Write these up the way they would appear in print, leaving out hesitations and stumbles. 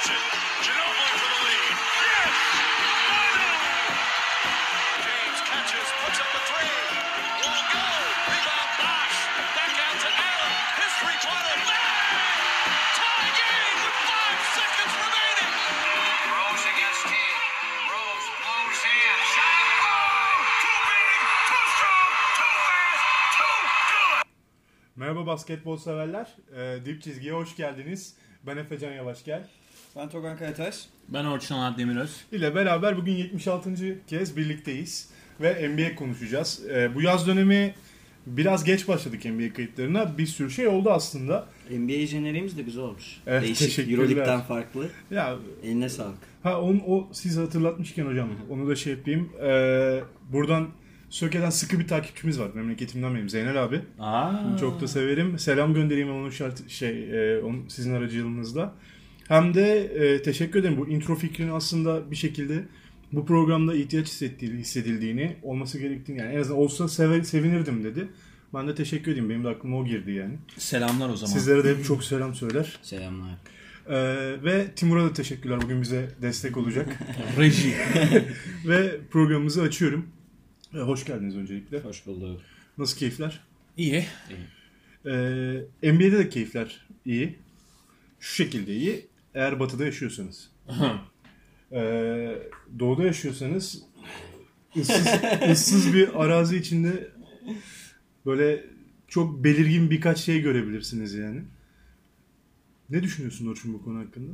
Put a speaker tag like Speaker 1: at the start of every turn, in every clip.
Speaker 1: Merhaba basketbol severler. Dip Çizgi'ye hoş geldiniz. Ben Efecan Yavaşgel.
Speaker 2: Ben Togan Kayataş.
Speaker 3: Ben Orçun Onat Demiröz.
Speaker 1: İle beraber bugün 76. kez birlikteyiz. Ve NBA konuşacağız. Bu yaz dönemi biraz geç başladık NBA kayıtlarına. Bir sürü şey oldu aslında.
Speaker 2: NBA jeneriğimiz de güzel olmuş.
Speaker 1: Evet,
Speaker 2: değişik, Euroleague'den farklı.
Speaker 1: Ya,
Speaker 2: eline sağlık.
Speaker 1: O sizi hatırlatmışken hocam onu da şey yapayım. Buradan Söke'den sıkı bir takipçimiz var. Memleketimden benim Zeynel abi. Çok da severim. Selam göndereyim onun sizin aracılığınızla. Hem de teşekkür ederim. Bu intro fikrinin aslında bir şekilde bu programda ihtiyaç hissedildiğini, olması gerektiğini, yani en azından olsa sevinirdim dedi. Ben de teşekkür edeyim. Benim de aklıma o girdi yani.
Speaker 3: Selamlar o zaman.
Speaker 1: Sizlere de hep çok selam söyler.
Speaker 2: Selamlar.
Speaker 1: Ve Timur'a da teşekkürler. Bugün bize destek olacak.
Speaker 3: Reji.
Speaker 1: Ve programımızı açıyorum. Hoş geldiniz öncelikle.
Speaker 2: Hoş bulduk.
Speaker 1: Nasıl keyifler?
Speaker 3: İyi.
Speaker 1: NBA'de de keyifler iyi. Şu şekilde iyi. Eğer batıda yaşıyorsanız. Doğuda yaşıyorsanız ıssız bir arazi içinde böyle çok belirgin birkaç şey görebilirsiniz yani. Ne düşünüyorsun Orçun bu konu hakkında?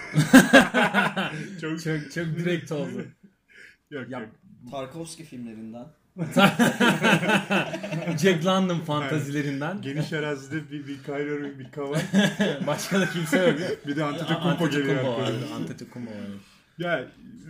Speaker 3: çok direkt oldu.
Speaker 1: Yok.
Speaker 2: Tarkovski filmlerinden.
Speaker 3: Jack London fantazilerinden.
Speaker 1: Geniş arazide bir Kyrie, bir Kawhi.
Speaker 3: Başka da kimse yok.
Speaker 1: Bir de Antetokounmpo geliyor.
Speaker 3: Antetokounmpo var.
Speaker 1: Ya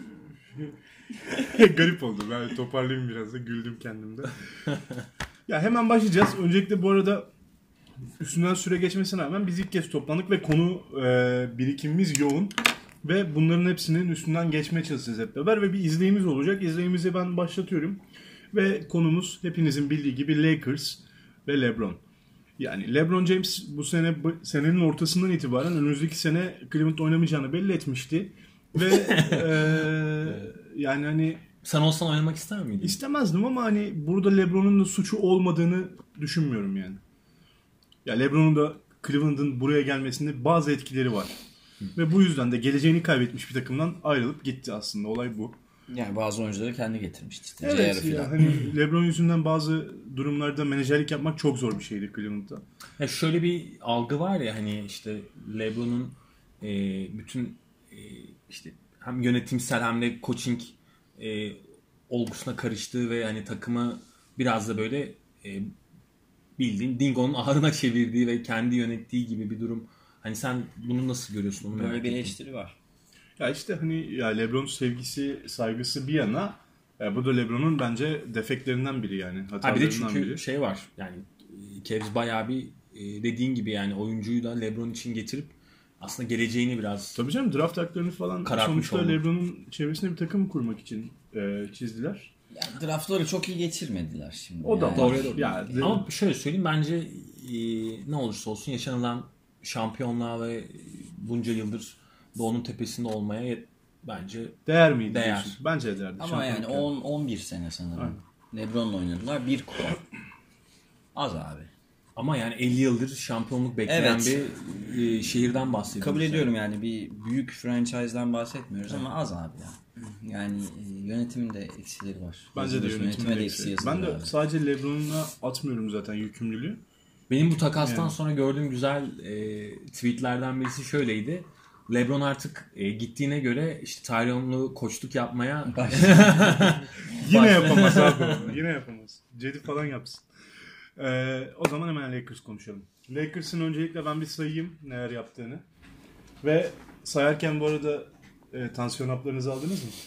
Speaker 1: garip oldu. Ben toparlayayım biraz da. Güldüm kendimde. Ya hemen başlayacağız. Öncelikle bu arada üstünden süre geçmesine rağmen biz ilk kez toplandık ve konu birikimimiz yoğun. Ve bunların hepsinin üstünden geçmeye çalışacağız hep beraber. Ve bir izleyimiz olacak. İzleyimizi ben başlatıyorum. Ve konumuz hepinizin bildiği gibi Lakers ve LeBron. Yani LeBron James bu senenin ortasından itibaren önümüzdeki sene Cleveland oynamayacağını belli etmişti. Ve yani hani...
Speaker 3: Sen olsan oynamak ister miydin?
Speaker 1: İstemezdim ama hani burada LeBron'un da suçu olmadığını düşünmüyorum yani. Ya LeBron'un da Cleveland'ın buraya gelmesinde bazı etkileri var. Ve bu yüzden de geleceğini kaybetmiş bir takımdan ayrılıp gitti aslında. Olay bu.
Speaker 2: Yani bazı oyuncuları kendi getirmişti. İşte.
Speaker 1: Evet ya, hani LeBron yüzünden bazı durumlarda menajerlik yapmak çok zor bir şeydi Cleveland'da.
Speaker 3: Ya şöyle bir algı var ya, hani işte LeBron'un bütün işte hem yönetimsel hem de coaching olgusuna karıştığı ve hani takımı biraz da böyle bildiğin Dingo'nun ahırına çevirdiği ve kendi yönettiği gibi bir durum. Hani sen bunu nasıl görüyorsun? Onu
Speaker 2: böyle bir eleştiri var.
Speaker 1: Ya işte hani ya LeBron sevgisi, saygısı bir yana, bu da LeBron'un bence defektlerinden biri yani.
Speaker 3: Bir de çünkü şey var. Yani Cavs bayağı bir dediğin gibi yani oyuncuyu da LeBron için getirip aslında geleceğini biraz...
Speaker 1: Tabii canım, draft haklarını falan sonuçta
Speaker 3: oldu.
Speaker 1: LeBron'un çevresine bir takım kurmak için çizdiler.
Speaker 2: Yani draftları çok iyi geçirmediler şimdi.
Speaker 1: O da
Speaker 2: yani.
Speaker 3: Doğru.
Speaker 1: Ya,
Speaker 3: ama şöyle söyleyeyim, bence ne olursa olsun yaşanılan şampiyonluğa ve bunca yıldır Doğu'nun tepesinde olmaya bence
Speaker 1: değer miydi?
Speaker 3: Değer.
Speaker 1: Diyorsun? Bence değerdi.
Speaker 2: Ama yani 10-11 sene sanırım. Aynen. LeBron'la oynadılar. Bir kupa. Az abi.
Speaker 3: Ama yani 50 yıldır şampiyonluk bekleyen bir şehirden bahsediyoruz.
Speaker 2: Kabul ediyorum yani bir büyük franchise'dan bahsetmiyoruz ama az abi ya. Yani yönetimin de eksileri var.
Speaker 1: Bence de yönetimin de eksileri. Ben de abi. Sadece LeBron'a atmıyorum zaten yükümlülüğü.
Speaker 3: Benim bu takastan sonra gördüğüm güzel tweetlerden birisi şöyleydi. LeBron artık gittiğine göre işte Tyrion'lu koçluk yapmaya
Speaker 1: yine yapamaz abi. Yine yapamaz. Cedi falan yapsın. O zaman hemen Lakers konuşalım. Lakers'ın öncelikle ben bir sayayım neler yaptığını. Ve sayarken bu arada tansiyon haplarınızı aldınız mı?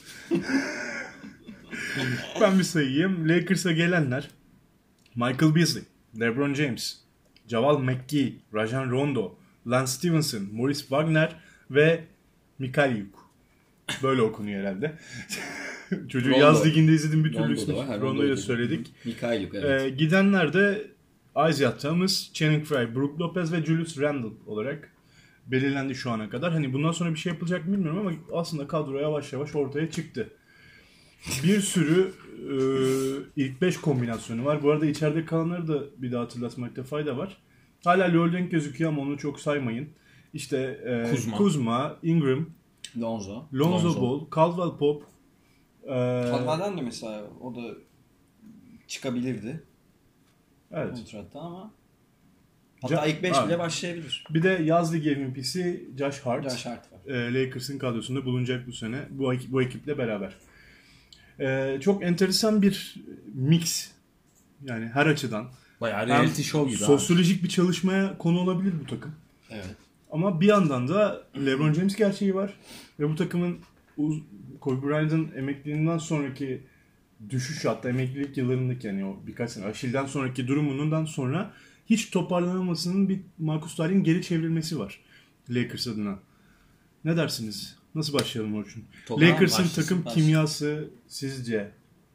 Speaker 1: Ben bir sayayım. Lakers'a gelenler: Michael Beasley, LeBron James, Javal McGee, Rajon Rondo, Lance Stevenson, Maurice Wagner ve Mikhailiuk. Böyle okunuyor herhalde. Çocuğu
Speaker 2: Rondo.
Speaker 1: Yaz Ligi'nde izledim bir türlü
Speaker 2: Rondo
Speaker 1: ismi.
Speaker 2: da var.
Speaker 1: Rondo'yu da söyledik.
Speaker 2: Mikhailiuk, evet.
Speaker 1: Gidenler de Isaiah Thomas, Channing Frye, Brook Lopez ve Julius Randle olarak belirlendi şu ana kadar. Hani bundan sonra bir şey yapılacak mı bilmiyorum ama aslında kadro yavaş yavaş ortaya çıktı. Bir sürü ilk 5 kombinasyonu var. Bu arada içeride kalanları da bir daha hatırlatmakta fayda var. Hala Loldenk gözüküyor ama onu çok saymayın. İşte Kuzma, Ingram,
Speaker 2: Lonzo
Speaker 1: Ball, Caldwell Pope.
Speaker 2: Caldwell'den de mesela o da çıkabilirdi.
Speaker 1: Evet.
Speaker 2: Kontrattan ama hatta ilk 5 bile başlayabilir.
Speaker 1: Bir de yaz ligi MVP'si Josh Hart.
Speaker 2: Josh Hart var.
Speaker 1: Lakers'ın kadrosunda bulunacak bu sene. Bu ekiple beraber. Çok enteresan bir mix. Yani her açıdan.
Speaker 3: Bayağı reality show gibi.
Speaker 1: Sosyolojik bir çalışmaya konu olabilir bu takım.
Speaker 2: Evet.
Speaker 1: Ama bir yandan da LeBron James gerçeği var. Ve bu takımın Kobe Bryant'ın emekliliğinden sonraki düşüş, hatta emeklilik yıllarındaki, yani o birkaç sene Achilles'den sonraki durumundan sonra hiç toparlanamamasının bir Marcus Dare'in geri çevrilmesi var Lakers adına. Ne dersiniz? Nasıl başlayalım Orçun? Lakers'ın takım kimyası sizce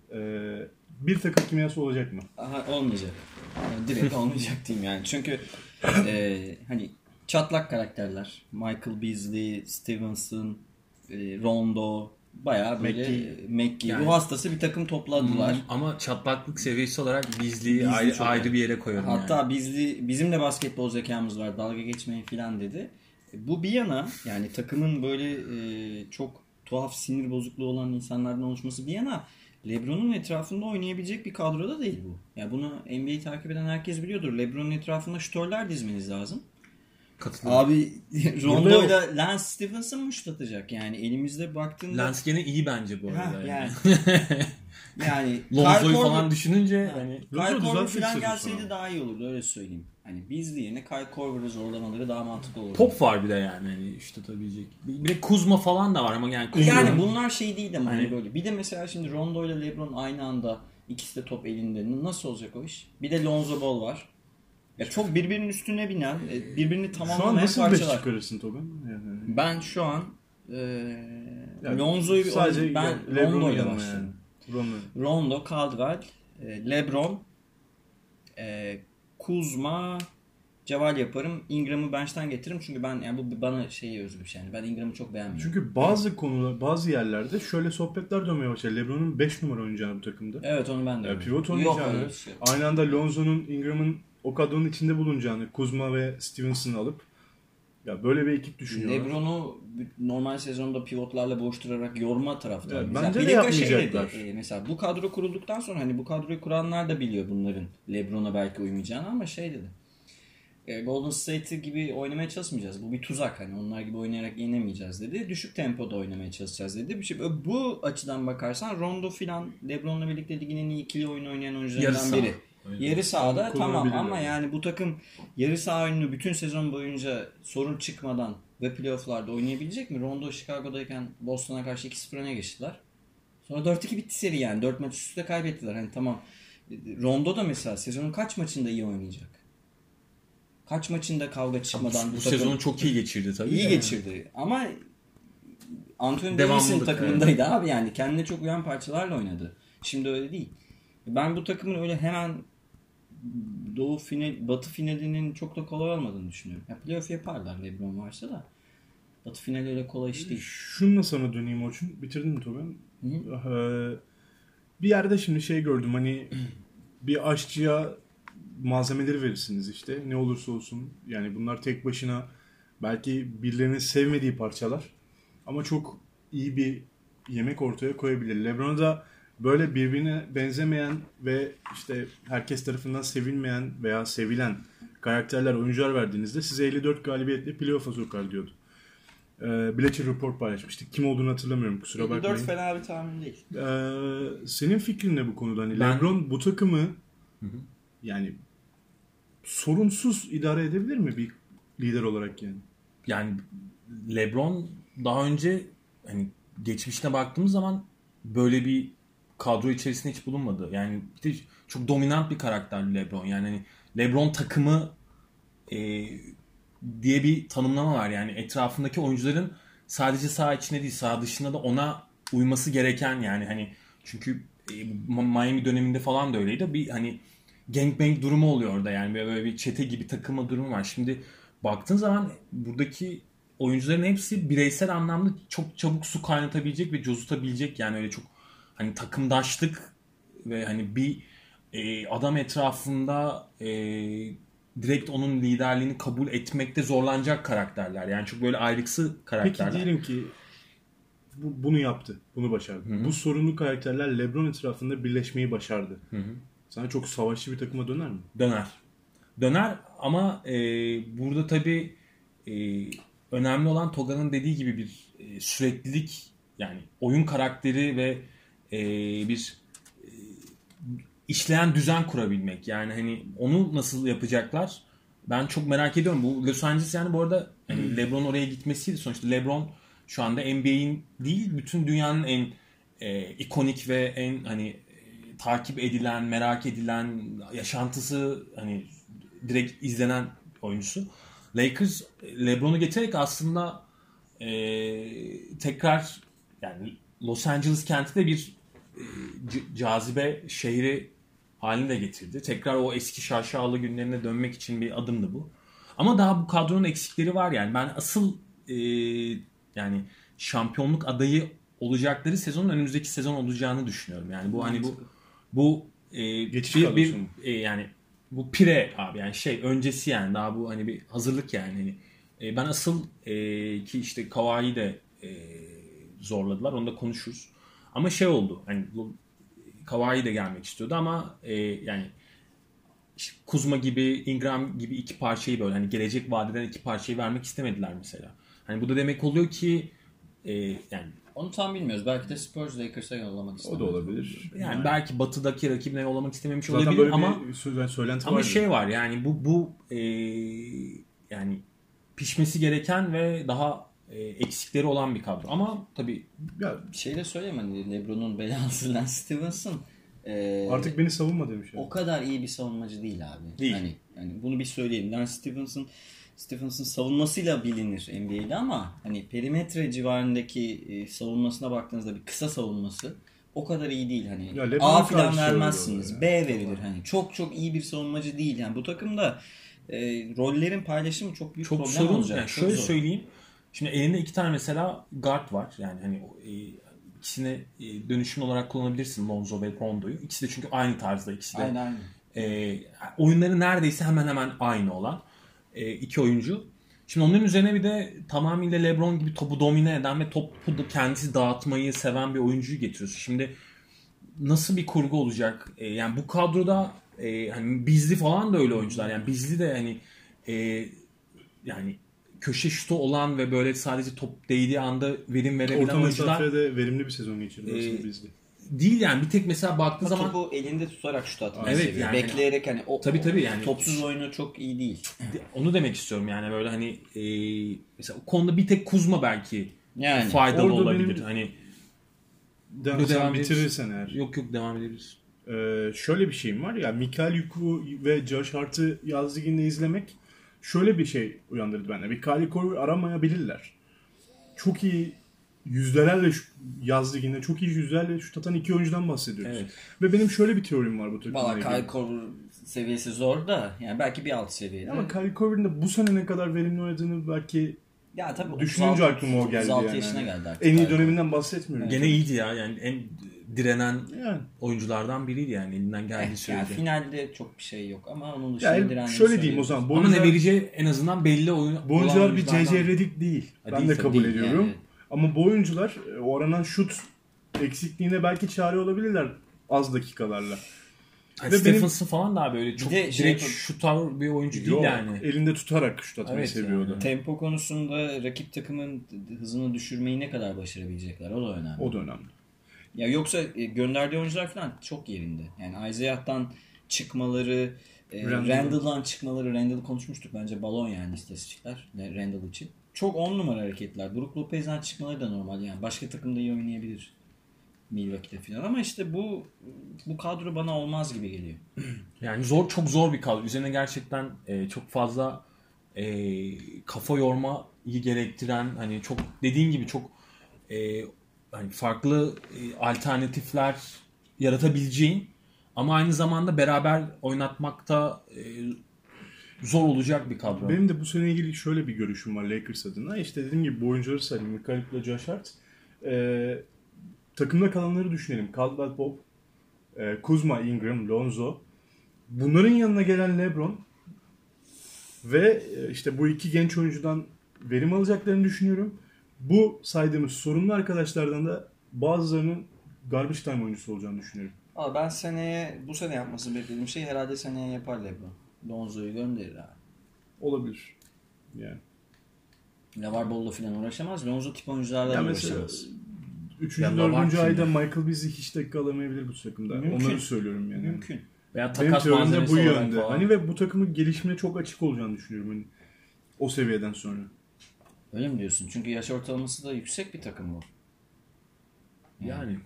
Speaker 1: bir takım kimyası olacak mı?
Speaker 2: Aha, olmayacak. Yani direkt olmayacak diyeyim yani. Çünkü hani çatlak karakterler. Michael Beasley, Stevenson, Rondo, bayağı böyle McGee. Yani, ruh hastası bir takım topladılar.
Speaker 3: Ama çatlaklık seviyesi olarak Beasley'i ayrı bir yere koyarım.
Speaker 2: Hatta
Speaker 3: yani.
Speaker 2: Beasley, bizim de basketbol zekamız var, dalga geçmeyin falan dedi. Bu bir yana, yani takımın böyle çok tuhaf sinir bozukluğu olan insanlardan oluşması bir yana, LeBron'un etrafında oynayabilecek bir kadroda değil bu. Yani bunu NBA'yi takip eden herkes biliyordur. LeBron'un etrafında şütörler dizmeniz lazım. Abi Rondo'yla Lance Stephenson mu şut atacak? Yani elimizde baktığında...
Speaker 3: Lance gene iyi bence bu arada.
Speaker 2: Yani
Speaker 3: Lonzo'yu falan düşününce hani
Speaker 2: Kyle Korver falan gelseydi daha iyi olurdu, öyle söyleyeyim. Hani Beasley yerine Kyle Korver'ı zorlamaları daha mantıklı olurdu.
Speaker 3: Pop var bir de yani hani şut atabilecek. Bir de Kuzma falan da var ama yani Kuzma...
Speaker 2: Yani bunlar şey değil ama hani böyle. Bir de mesela şimdi Rondo ile LeBron aynı anda, ikisi de top elinde. Nasıl olacak o iş? Bir de Lonzo Ball var. Ya çok birbirinin üstüne binen, birbirini tamamlamayan parçalar.
Speaker 1: Şu an nasıl 5 çıkarırsın Togan?
Speaker 2: Yani. Ben şu an Lonzo'yu Rondo ile başladım. Rondo, Caldwell, LeBron, Kuzma, Ceval yaparım. Ingram'ı bench'ten getiririm çünkü ben, yani bu bana şeye özgü bir şey. Yani ben Ingram'ı çok beğenmiyorum.
Speaker 1: Çünkü bazı konular, bazı yerlerde şöyle sohbetler dönmeye başladı. LeBron'un 5 numara oynayacağını bu takımda.
Speaker 2: Evet, onu ben de.
Speaker 1: Pivot oynayacağını. Aynı anda Lonzo'nun, Ingram'ın o kadronun içinde bulunacağını, Kuzma ve Stevenson'ı alıp ya böyle bir ekip düşünüyorlar.
Speaker 2: LeBron'u normal sezonda pivotlarla boşturarak yorma taraftarı.
Speaker 1: Evet, bence de yapmayacaklar.
Speaker 2: Mesela bu kadro kurulduktan sonra, hani bu kadroyu kuranlar da biliyor bunların LeBron'a belki uymayacağını, ama şey dedi. Golden State gibi oynamaya çalışmayacağız. Bu bir tuzak, hani onlar gibi oynayarak yenemeyeceğiz dedi. Düşük tempoda oynamaya çalışacağız dedi. Bu açıdan bakarsan Rondo filan LeBron'la birlikte ligin en iyi ikili oyun oynayan oyuncularından biri. Yarı sahada tamam ama yani bu takım yarı saha oyununu bütün sezon boyunca sorun çıkmadan ve playoff'larda oynayabilecek mi? Rondo Chicago'dayken Boston'a karşı 2-0 öne geçtiler. Sonra 4-2 bitti seri yani. 4 maç üst üste kaybettiler. Hani tamam. Rondo da mesela sezonun kaç maçında iyi oynayacak? Kaç maçında kavga çıkmadan
Speaker 3: bu sezonu çok iyi geçirdi tabii.
Speaker 2: İyi geçirdi ama Anthony Davis'in takımındaydı abi, yani kendine çok uyan parçalarla oynadı. Şimdi öyle değil. Ben bu takımın öyle hemen Batı finalinin çok da kolay olmadığını düşünüyorum. Ya playoff yaparlar LeBron varsa da. Batı finali öyle kolay iş değil.
Speaker 1: Şununla sana döneyim Orçun. Bitirdin mi Toben? Bir yerde şimdi şey gördüm, hani bir aşçıya malzemeleri verirsiniz işte. Ne olursa olsun. Yani bunlar tek başına belki birilerinin sevmediği parçalar. Ama çok iyi bir yemek ortaya koyabilir. LeBron'a da böyle birbirine benzemeyen ve işte herkes tarafından sevilmeyen veya sevilen karakterler, oyuncular verdiğinizde size 54 galibiyetle playoff'a sokar diyordu. Bleacher Report paylaşmıştık. Kim olduğunu hatırlamıyorum, kusura bakmayın.
Speaker 2: 54 fena bir tahmin değil.
Speaker 1: Senin fikrin ne bu konuda? Hani LeBron bu takımı yani sorunsuz idare edebilir mi bir lider olarak yani?
Speaker 3: Yani LeBron daha önce hani geçmişine baktığımız zaman böyle bir kadro içerisinde hiç bulunmadı. Yani işte çok dominant bir karakter LeBron. Yani hani LeBron takımı diye bir tanımlama var. Yani etrafındaki oyuncuların sadece saha içinde değil, saha dışında da ona uyması gereken, yani hani çünkü Miami döneminde falan da öyleydi. Bir hani gangbang durumu oluyor orada, yani böyle bir çete gibi takılma durumu var. Şimdi baktığın zaman buradaki oyuncuların hepsi bireysel anlamda çok çabuk su kaynatabilecek ve cozutabilecek, yani öyle çok hani takımdaşlık ve hani bir adam etrafında direkt onun liderliğini kabul etmekte zorlanacak karakterler. Yani çok böyle ayrıksı karakterler.
Speaker 1: Peki diyelim ki bunu yaptı, bunu başardı.
Speaker 3: Hı-hı.
Speaker 1: Bu sorunlu karakterler LeBron etrafında birleşmeyi başardı.
Speaker 3: Hı-hı.
Speaker 1: Sana çok savaşçı bir takıma döner mi?
Speaker 3: Döner ama burada tabii önemli olan Toga'nın dediği gibi bir süreklilik, yani oyun karakteri ve bir işleyen düzen kurabilmek. Yani hani onu nasıl yapacaklar? Ben çok merak ediyorum. Bu Los Angeles, yani bu arada hani LeBron oraya gitmesiydi. Sonuçta LeBron şu anda NBA'in değil, bütün dünyanın en ikonik ve en hani takip edilen, merak edilen, yaşantısı hani direkt izlenen oyuncusu. Lakers LeBron'u getirerek aslında tekrar yani Los Angeles kenti de bir cazibe şehri haline de getirdi. Tekrar o eski şaşalı günlerine dönmek için bir adımdı bu. Ama daha bu kadronun eksikleri var yani. Ben asıl yani şampiyonluk adayı olacakları sezonun önümüzdeki sezon olacağını düşünüyorum. Yani bu hani bu
Speaker 1: geçiş
Speaker 3: bir yani bu pire abi, yani öncesi, yani daha bu hani bir hazırlık yani. Hani, ben asıl ki işte Kawhi'yi de zorladılar. Onu da konuşuruz. Ama oldu. Hani Kawhi de gelmek istiyordu ama yani işte Kuzma gibi, Ingram gibi iki parçayı böyle hani gelecek vadeden iki parçayı vermek istemediler mesela. Hani bu da demek oluyor ki yani
Speaker 2: onu tam bilmiyoruz. Belki de Spurs Lakers'a yollamak istemedi.
Speaker 1: O da olabilir.
Speaker 3: Yani belki batıdaki rakibine yollamak istememiş
Speaker 1: zaten
Speaker 3: olabilir
Speaker 1: böyle
Speaker 3: ama
Speaker 1: bir söylenti
Speaker 3: ama
Speaker 1: var.
Speaker 3: var yani bu yani pişmesi gereken ve daha eksikleri olan bir kadro. Ama tabii
Speaker 1: Ya,
Speaker 2: de söyleyeyim, hani LeBron'un belası Lance Stevenson
Speaker 1: artık beni savunma demiş.
Speaker 2: O kadar iyi bir savunmacı değil abi.
Speaker 3: Değil.
Speaker 2: Hani bunu bir söyleyeyim. Lance Stephenson savunmasıyla bilinir NBA'de ama hani perimetre civarındaki savunmasına baktığınızda bir kısa savunması o kadar iyi değil. Hani
Speaker 1: Ya, LeBron
Speaker 2: A falan
Speaker 1: karşı
Speaker 2: vermezsiniz.
Speaker 1: öyle
Speaker 2: B verilir. Hani çok iyi bir savunmacı değil. Yani bu takımda rollerin paylaşımı çok büyük problem
Speaker 3: sorun
Speaker 2: olacak.
Speaker 3: yani
Speaker 2: çok
Speaker 3: şöyle
Speaker 2: zor.
Speaker 3: söyleyeyim. Şimdi elinde iki tane mesela guard var. Yani hani ikisini dönüşüm olarak kullanabilirsin, Lonzo ve Rondo'yu. İkisi de çünkü aynı tarzda, ikisi de.
Speaker 2: Aynen.
Speaker 3: Oyunları neredeyse hemen hemen aynı olan iki oyuncu. Şimdi onların üzerine bir de tamamıyla LeBron gibi topu domine eden ve topu da kendisi dağıtmayı seven bir oyuncuyu getiriyorsun. Şimdi nasıl bir kurgu olacak? Yani bu kadroda hani Bizli falan da öyle oyuncular. Yani Bizli de hani yani köşe şutu olan ve böyle sadece top değdiği anda verim verebilen
Speaker 1: orta
Speaker 3: oyuncular
Speaker 1: mesafede verimli bir sezon geçirdi aslında bizde.
Speaker 3: değil yani. Bir tek mesela baktığın zaman
Speaker 2: Topu elinde tutarak şut atmayı
Speaker 3: Evet,
Speaker 2: seviyor.
Speaker 3: yani
Speaker 2: Bekleyerek hani
Speaker 3: tabii yani
Speaker 2: topsuz oyunu çok iyi değil.
Speaker 3: onu demek istiyorum yani, böyle hani mesela o konuda bir tek Kuzma belki
Speaker 2: Yani
Speaker 3: faydalı
Speaker 1: orada
Speaker 3: olabilir.
Speaker 1: benim-
Speaker 3: Hani
Speaker 1: Sen
Speaker 3: devam
Speaker 1: bitirirsen eğer.
Speaker 3: yok devam edebiliriz.
Speaker 1: Şöyle bir şeyim var ya, Mikal Yuku ve Josh Hart'ı yaz liginde izlemek şöyle bir şey uyandırdı bende. Bir Kyle Korver aramayabilirler. Çok iyi yüzdelerle yaz liginde çok iyi yüzdelerle şut atan iki oyuncudan bahsediyoruz.
Speaker 3: Evet.
Speaker 1: Ve benim şöyle bir teorim var bu takımla
Speaker 2: valla
Speaker 1: ilgili.
Speaker 2: Kyle Korver seviyesi zor da yani belki bir alt seviyede.
Speaker 1: Ama Kyle Korver'in de bu sene ne kadar verimli oynadığını belki
Speaker 2: ya tabii
Speaker 1: düşününce aklıma o geldi
Speaker 2: 36
Speaker 1: yani.
Speaker 2: yaşına geldi artık.
Speaker 1: En iyi
Speaker 2: Kyle
Speaker 1: döneminden bahsetmiyorum.
Speaker 3: Gene iyiydi ya, yani en direnen
Speaker 1: Yani.
Speaker 3: oyunculardan biriydi yani, elinden geldiği
Speaker 2: yani
Speaker 3: sürece.
Speaker 2: finalde çok bir şey yok ama onun dışında
Speaker 1: Yani
Speaker 2: direndiğini
Speaker 1: şöyle diyeyim o
Speaker 2: söyleyebiliriz.
Speaker 1: zaman. Bu
Speaker 3: Ama ne
Speaker 1: oyuncular,
Speaker 3: vereceği en azından belli oyun.
Speaker 1: bu oyuncular bir
Speaker 3: oyunculardan-
Speaker 1: C.C. Redick değil. Ben
Speaker 3: değil
Speaker 1: de
Speaker 3: tabii,
Speaker 1: kabul
Speaker 2: değil
Speaker 1: ediyorum.
Speaker 2: yani.
Speaker 1: Ama bu oyuncular o aranan şut eksikliğine belki çare olabilirler az dakikalarla.
Speaker 3: Yani
Speaker 1: Ve
Speaker 3: Stephenson falan da böyle çok
Speaker 2: de
Speaker 3: direkt şutar bir oyuncu değil
Speaker 1: Yok,
Speaker 3: yani.
Speaker 1: elinde tutarak şut atmayı
Speaker 3: Evet
Speaker 1: seviyordu.
Speaker 3: yani.
Speaker 2: Tempo konusunda rakip takımın hızını düşürmeyi ne kadar başarabilecekler o da önemli.
Speaker 1: O da önemli.
Speaker 2: Ya yoksa gönderdiği oyuncular falan çok yerinde. Yani Isaiah'tan çıkmaları, Randall'dan çıkmaları, Randall'ı konuşmuştuk bence balon yani istatistikler Randall için. Çok 10 numara hareketler. Brook Lopez'den çıkmaları da normal yani. Başka takımda iyi oynayabilir. Milwaukee'de falan ama işte bu kadro bana olmaz gibi geliyor.
Speaker 3: Yani çok zor bir kadro. Üzerine gerçekten çok fazla kafa yormayı gerektiren, hani çok dediğin gibi çok hani farklı alternatifler yaratabileceğin ama aynı zamanda beraber oynatmakta zor olacak bir kadro.
Speaker 1: Benim de bu sene ilgili şöyle bir görüşüm var Lakers adına. İşte dediğim gibi bu oyuncuları sayayım. Michael'la Josh Hart. Takımda kalanları düşünelim. Caldwell Pope, Kuzma, Ingram, Lonzo. Bunların yanına gelen LeBron ve işte bu iki genç oyuncudan verim alacaklarını düşünüyorum. Bu saydığımız sorunlu arkadaşlardan da bazılarının garbage time oyuncusu olacağını düşünüyorum.
Speaker 2: Ama ben bu sene yapmasını beklediğim şey herhalde seneye yapar LeBron. Lonzo'yu gönderir abi.
Speaker 1: Olabilir. Yani.
Speaker 2: LeVar Ball'la falan uğraşamaz. Lonzo tip oyuncularla uğraşamaz.
Speaker 1: 3.
Speaker 3: Ya
Speaker 1: 4. ayda
Speaker 3: şimdi.
Speaker 1: Michael Beasley hiç dakika alamayabilir bu takımda.
Speaker 2: Mümkün.
Speaker 1: Onları söylüyorum yani.
Speaker 2: Mümkün.
Speaker 3: Veya
Speaker 1: Benim
Speaker 3: takas
Speaker 1: teorim de
Speaker 3: malzemesi
Speaker 1: bu
Speaker 3: olarak
Speaker 1: yönde.
Speaker 3: falan.
Speaker 1: Hani ve bu takımın gelişimine çok açık olacağını düşünüyorum. Hani o seviyeden sonra.
Speaker 2: Öyle mi diyorsun? Çünkü yaş ortalaması da yüksek bir takım bu.
Speaker 3: Yani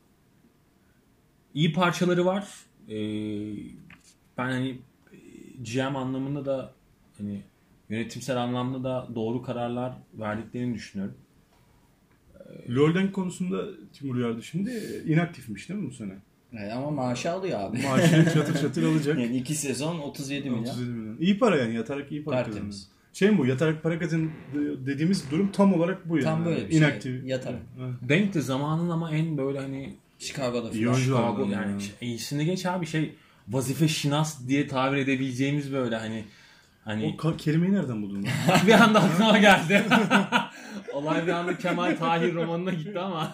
Speaker 3: iyi parçaları var. Ben hani GM anlamında da hani yönetimsel anlamda da doğru kararlar verdiklerini düşünüyorum.
Speaker 1: LoL'den konusunda Timur Yardı şimdi inaktifmiş değil mi bu sene?
Speaker 2: Ama maaşı alıyor abi.
Speaker 1: Maaşını çatır çatır alacak.
Speaker 2: Yani 2 sezon 37 milyon.
Speaker 1: 37 milyon. İyi para yani, yatarak iyi para kazanıyor.
Speaker 2: Tertemiz.
Speaker 1: Şey mi bu? Yatarak para kazan dediğimiz durum tam olarak bu yani.
Speaker 2: Tam böyle bir
Speaker 1: İnaktif.
Speaker 2: şey. Yatarak.
Speaker 1: Evet.
Speaker 3: Denk de zamanın ama en böyle hani
Speaker 2: Chicago'da
Speaker 1: İyi
Speaker 2: falan.
Speaker 1: oyuncular.
Speaker 3: Chicago
Speaker 1: var
Speaker 3: yani
Speaker 1: ya.
Speaker 3: iyisini geç abi vazife şinas diye tabir edebileceğimiz böyle hani
Speaker 1: O kelimeyi nereden buldun lan?
Speaker 3: bir anda aklıma geldi. Olay bir anda Kemal Tahir romanına gitti ama.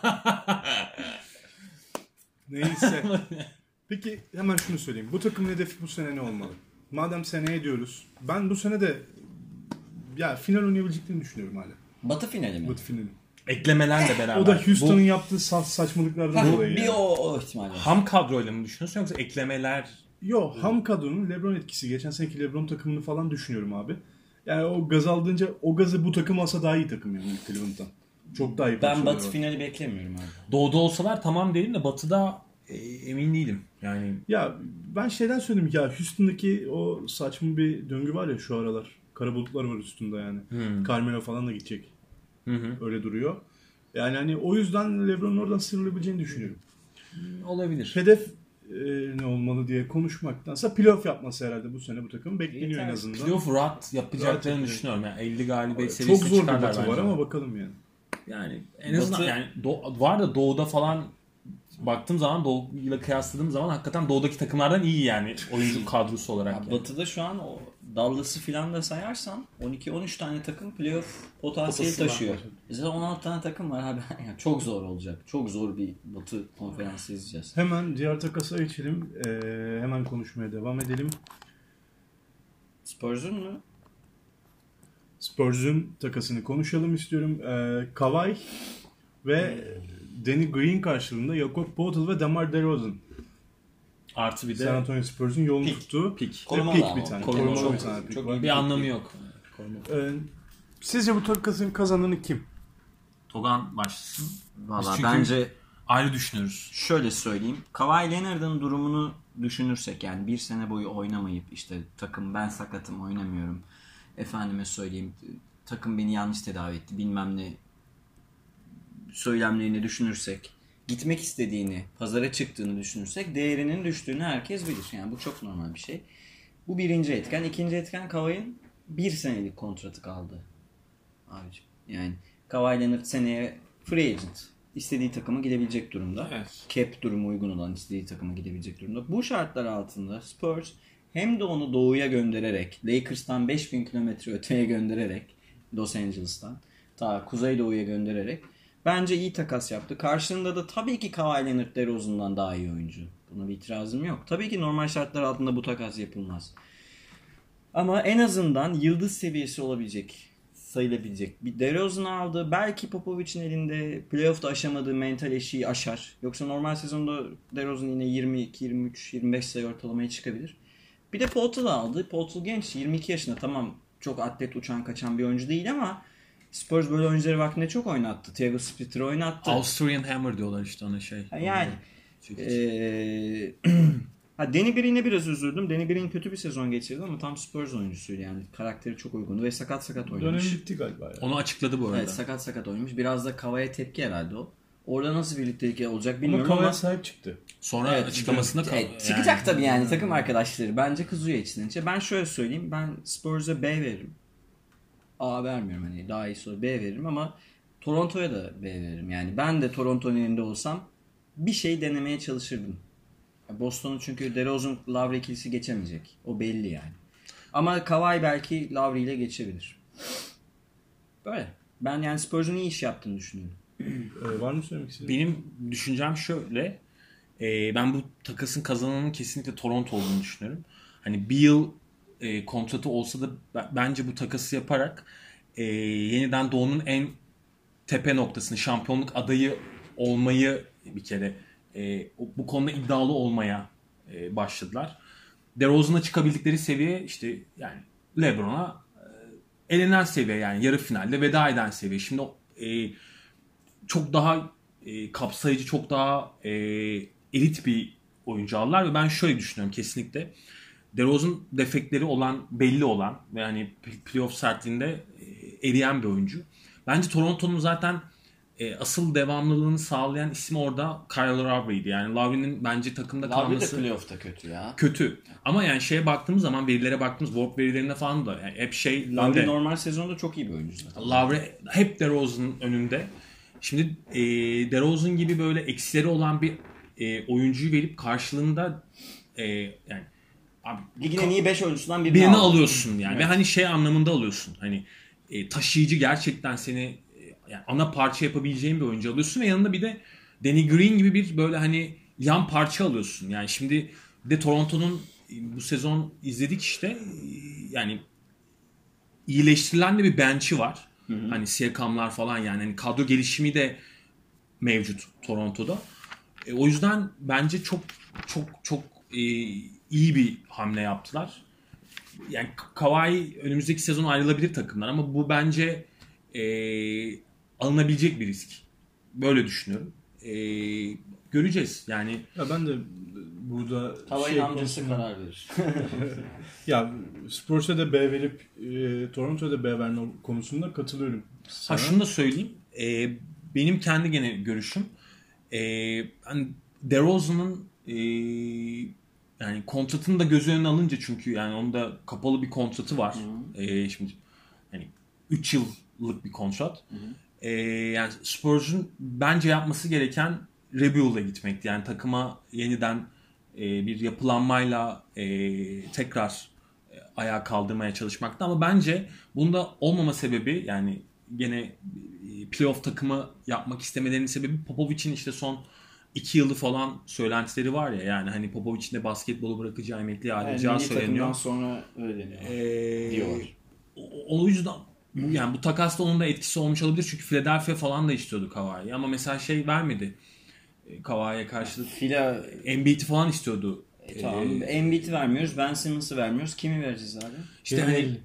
Speaker 1: Neyse. Peki hemen şunu söyleyeyim. Bu takımın hedefi bu sene ne olmalı? Madem seneye diyoruz. Ben bu sene de ya final oynayabileceklerini düşünüyorum hala.
Speaker 2: Batı finali mi?
Speaker 1: Batı finali.
Speaker 3: Eklemelerle beraber.
Speaker 1: O da Houston'un
Speaker 3: Bu
Speaker 1: yaptığı saçmalıklardan dolayı.
Speaker 2: Bir
Speaker 1: yani.
Speaker 2: o ihtimal var.
Speaker 3: ham kadroyla mı düşünüyorsun yoksa eklemeler?
Speaker 1: Yo, ham kadronun LeBron etkisi. Geçen seneki LeBron takımını falan düşünüyorum abi. Yani o gaz aldığınca o gazı bu takım alsa daha iyi takım yani Cleveland'dan. Çok daha iyi.
Speaker 2: Ben
Speaker 1: parçaları
Speaker 2: Batı
Speaker 1: var.
Speaker 2: finali beklemiyorum abi.
Speaker 3: Doğuda olsalar tamam dedim de Batı'da emin değilim. Yani
Speaker 1: Ya ben şeyden söyledim ya, Houston'daki o saçma bir döngü var ya şu aralar. Kara bulutlar var üstünde yani. Carmelo falan da gidecek. Öyle duruyor. Yani hani o yüzden LeBron'un oradan sıyrılabileceğini düşünüyorum.
Speaker 3: olabilir.
Speaker 1: Hedef ne olmalı diye konuşmaktansa playoff yapması herhalde bu sene bu takım. Bekleniyor en azından.
Speaker 3: Playoff rahat yapacaklarını
Speaker 1: Rahat
Speaker 3: düşünüyorum. Yani 50 galibiyet
Speaker 1: Çok
Speaker 3: seviyesine
Speaker 1: zor bir
Speaker 3: çıkarlar
Speaker 1: batı var
Speaker 3: bence.
Speaker 1: ama bakalım yani.
Speaker 3: Yani en azından
Speaker 2: Batı-
Speaker 3: yani var da Doğu'da falan baktığım zaman Doğu'yla kıyasladığım zaman hakikaten Doğu'daki takımlardan iyi yani oyuncu kadrosu olarak.
Speaker 2: Ya
Speaker 3: Yani.
Speaker 2: Batı'da şu an o Dallas'ı filan da sayarsan 12-13 tane takım playoff potansiyeli
Speaker 1: Potası var.
Speaker 2: taşıyor. Zaten 16 tane takım var abi. Yani çok zor olacak. Çok zor bir Batı konferansı izleyeceğiz.
Speaker 1: Hemen diğer takasa geçelim. Hemen konuşmaya devam edelim.
Speaker 2: Spurs'un mu?
Speaker 1: Spurs'un takasını konuşalım istiyorum. Kawhi ve Danny Green karşılığında Jakob Poeltl ve DeMar DeRozan.
Speaker 3: Artı bir
Speaker 1: San
Speaker 3: de
Speaker 1: Antonio Spurs'un yolunu
Speaker 2: Pick.
Speaker 1: tuttu.
Speaker 3: pick.
Speaker 2: Korumalı
Speaker 1: Pick
Speaker 2: ama
Speaker 1: bir
Speaker 2: o.
Speaker 1: tane.
Speaker 3: Korumalı.
Speaker 1: Korumalı bir
Speaker 2: Çok-
Speaker 1: tane pick
Speaker 2: çok
Speaker 1: var.
Speaker 2: iyi
Speaker 3: Bir anlamı yok.
Speaker 1: Sizce bu takasın kazananı kim?
Speaker 3: Togan başlasın.
Speaker 2: Valla
Speaker 3: Çünkü
Speaker 2: bence
Speaker 3: ayrı düşünüyoruz.
Speaker 2: şöyle söyleyeyim. Kawhi Leonard'ın durumunu düşünürsek yani bir sene boyu oynamayıp işte takım ben sakatım oynamıyorum. Efendime söyleyeyim takım beni yanlış tedavi etti bilmem ne söylemlerini düşünürsek gitmek istediğini, pazara çıktığını düşünürsek değerinin düştüğünü herkes bilir. Yani bu çok normal bir şey. Bu birinci etken. İkinci etken Kawhi'nin bir senelik kontratı kaldı. Abicim. Yani Kawhi Leonard seneye free agent. İstediği takıma gidebilecek durumda.
Speaker 3: Evet.
Speaker 2: Cap durumu uygun olan istediği takıma gidebilecek durumda. Bu şartlar altında Spurs hem de onu doğuya göndererek, Lakers'tan 5000 kilometre öteye göndererek, Los Angeles'tan ta kuzeydoğuya göndererek bence iyi takas yaptı. Karşılığında da tabii ki Kawhi Leonard DeRozan'dan daha iyi oyuncu. Buna bir itirazım yok. Tabii ki normal şartlar altında bu takas yapılmaz. Ama en azından yıldız seviyesi olabilecek, sayılabilecek bir DeRozan'ı aldı. Belki Popovic'in elinde playoff'ta aşamadığı mental eşiği aşar. Yoksa normal sezonda DeRozan yine 22, 23, 25 sayı ortalamaya çıkabilir. Bir de Poeltl'ı aldı. Poeltl genç, 22 yaşında. Tamam çok atlet uçan kaçan bir oyuncu değil ama Spurs böyle oyuncuları vaktinde çok oynattı. Thiago Splitter'ı oynattı.
Speaker 3: Austrian Hammer diyorlar işte ona şey.
Speaker 2: Yani Danny Green'e biraz üzüldüm. Danny Green kötü bir sezon geçirdi ama tam Spurs oyuncusuydu yani. Karakteri çok uygundu ve sakat oynamış.
Speaker 1: Dönem bitti galiba ya.
Speaker 3: Onu açıkladı bu arada.
Speaker 2: Evet sakat oynamış. Biraz da Kawhi'ye tepki herhalde o. Orada nasıl birliktelik olacak
Speaker 1: Ama
Speaker 2: bilmiyorum
Speaker 1: Kavai'ye
Speaker 2: ama
Speaker 1: sahip çıktı.
Speaker 3: Sonra açıklamasında
Speaker 2: çıkacak tabii yani takım arkadaşları. Bence kızıyor içten içe. Ben şöyle söyleyeyim. Ben Spurs'a B veririm. A vermiyorum, hani daha iyi soru B veririm ama Toronto'ya da B veririm. Yani ben de Toronto'nun yerinde olsam bir şey denemeye çalışırdım. Boston'un çünkü DeRozan Lowry ikilisi geçemeyecek. O belli yani. Ama Kawhi belki Lowry ile geçebilir. Böyle. Ben yani Spurs'un iyi iş yaptığını düşünüyorum.
Speaker 1: Var mı söylemek istediğin?
Speaker 3: Benim düşüncem şöyle. Ben bu takasın kazananının kesinlikle Toronto olduğunu düşünüyorum. Hani bir yıl kontratı olsa da bence bu takası yaparak yeniden Doğu'nun en tepe noktasını, şampiyonluk adayı olmayı bir kere bu konuda iddialı olmaya başladılar. DeRozan'a çıkabildikleri seviye işte yani LeBron'a elenen seviye, yani yarı finalde veda eden seviye. Şimdi çok daha kapsayıcı, çok daha elit bir oyuncu aldılar ve ben şöyle düşünüyorum kesinlikle. DeRozan defektleri olan, belli olan ve yani playoff sertliğinde eriyen bir oyuncu. Bence Toronto'nun zaten asıl devamlılığını sağlayan isim orada Kyle Lowry'ydi. Yani Lowry'nin bence takımda
Speaker 2: Lowry
Speaker 3: kalması
Speaker 2: de playoff'ta kötü ya.
Speaker 3: kötü. Ama yani şeye baktığımız zaman, verilere baktığımız, WARP verilerine falan da yani hep
Speaker 2: Lowry normal sezonda çok iyi bir oyuncu zaten.
Speaker 3: Lowry hep DeRozan'ın önünde. Şimdi DeRozan gibi böyle eksileri olan bir oyuncuyu verip karşılığında yani abi,
Speaker 2: Ligin en iyi 5 oyuncusundan
Speaker 3: birini
Speaker 2: aldın.
Speaker 3: alıyorsun yani.
Speaker 2: Evet.
Speaker 3: Ve hani şey anlamında alıyorsun. Hani taşıyıcı, gerçekten seni yani ana parça yapabileceğin bir oyuncu alıyorsun ve yanında bir de Danny Green gibi bir böyle hani yan parça alıyorsun. Yani şimdi bir de Toronto'nun bu sezon izledik işte, yani iyileştirilen de bir bench'i var. Hı. Hani Siakam'lar falan, yani hani kadro gelişimi de mevcut Toronto'da. O yüzden bence çok iyi bir hamle yaptılar. Yani Kawhi önümüzdeki sezon ayrılabilir takımdan ama bu bence alınabilecek bir risk. Böyle düşünüyorum. Göreceğiz. Yani
Speaker 1: Ya ben de burada
Speaker 2: Kawhi'nin amcası karar verir.
Speaker 1: ya Spurs'a da B verip Toronto'ya da B verme konusunda katılıyorum sana.
Speaker 3: Şunu da söyleyeyim. Benim kendi gene görüşüm. Hani DeRozan'ın yani kontratını da göz önüne alınca, çünkü yani onun da kapalı bir kontratı var. Şimdi yani 3 yıllık bir kontrat. Yani Spurs'un bence yapması gereken rebuild'e gitmekti. Yani takıma yeniden bir yapılanmayla tekrar ayağa kaldırmaya çalışmaktı. Ama bence bunda olmama sebebi, yani gene playoff takımı yapmak istemelerinin sebebi Popovic'in işte son 2 yılı falan söylentileri var ya, yani hani Popovic'in de basketbolu bırakacağı, emekliye ayrılacağı söyleniyor.
Speaker 2: Sonra öyle deniyor. Diyorlar.
Speaker 3: O yüzden bu takasla onun da etkisi olmuş olabilir, çünkü Philadelphia falan da istiyordu Kawhi'yi ama mesela şey vermedi. Kawhi'ye karşılık Embiid'i falan istiyordu.
Speaker 2: Tamam. Embiid'i vermiyoruz, Ben Simmons'ı vermiyoruz. Kimi vereceğiz abi?
Speaker 3: İşte hani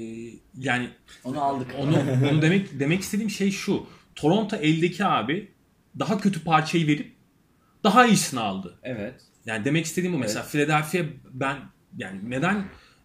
Speaker 3: yani
Speaker 2: onu aldık.
Speaker 3: Onu demek istediğim şey şu. Toronto eldeki abi daha kötü parçayı verip daha iyisini aldı.
Speaker 2: Evet.
Speaker 3: Yani demek istediğim bu.
Speaker 2: Evet.
Speaker 3: Mesela Philadelphia, ben yani neden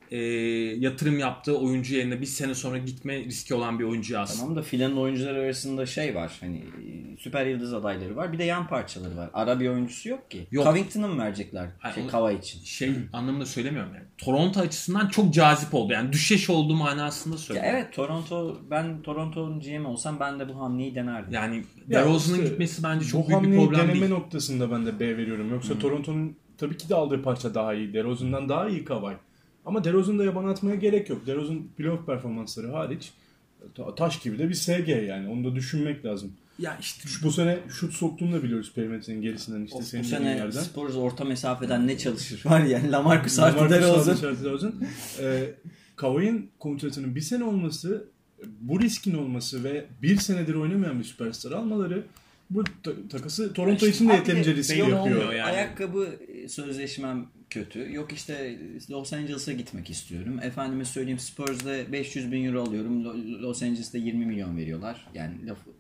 Speaker 3: yatırım yaptığı oyuncu yerine bir sene sonra gitme riski olan bir oyuncu aslında.
Speaker 2: Tamam da filanın oyuncuları arasında şey var. Hani süper yıldız adayları var. Bir de yan parçaları var. Ara bir oyuncusu yok ki.
Speaker 3: Yok.
Speaker 2: Covington'ı mı verecekler? Kawhi için.
Speaker 3: Anlamında söylemiyorum yani. Toronto açısından çok cazip oldu. Yani düşeş olduğu manasında söylüyorum.
Speaker 2: Evet, ben Toronto'nun GM olsam ben de bu hamleyi denerdim.
Speaker 3: Yani DeRozan'ın gitmesi bence çok büyük bir problem değil.
Speaker 1: Bu deneme noktasında ben de B veriyorum. Yoksa Toronto'nun tabii ki de aldığı parça daha iyi. DeRozan'dan daha iyi Kawhi. Ama DeRozan'ı da yaban atmaya gerek yok. DeRozan playoff performansları hariç taş gibi de bir SG yani. Onu da düşünmek lazım.
Speaker 3: Ya işte
Speaker 1: bu sene şut soktuğunu da biliyoruz perimetrenin gerisinden, işte senin
Speaker 2: bu sene
Speaker 1: yerden.
Speaker 2: Spurs orta mesafeden ne çalışır var yani. Lamarcus artı DeRozan.
Speaker 1: Kawhi'nin kontratının bir sene olması, bu riskin olması ve bir senedir oynamayan bir süperstar almaları bu takası Toronto için de yeterince riskli yapıyor.
Speaker 2: Yani. Ayakkabı sözleşmem kötü. Yok işte Los Angeles'a gitmek istiyorum. Efendime söyleyeyim, Spurs'da 500 bin euro alıyorum. Los Angeles'ta 20 milyon veriyorlar. Yani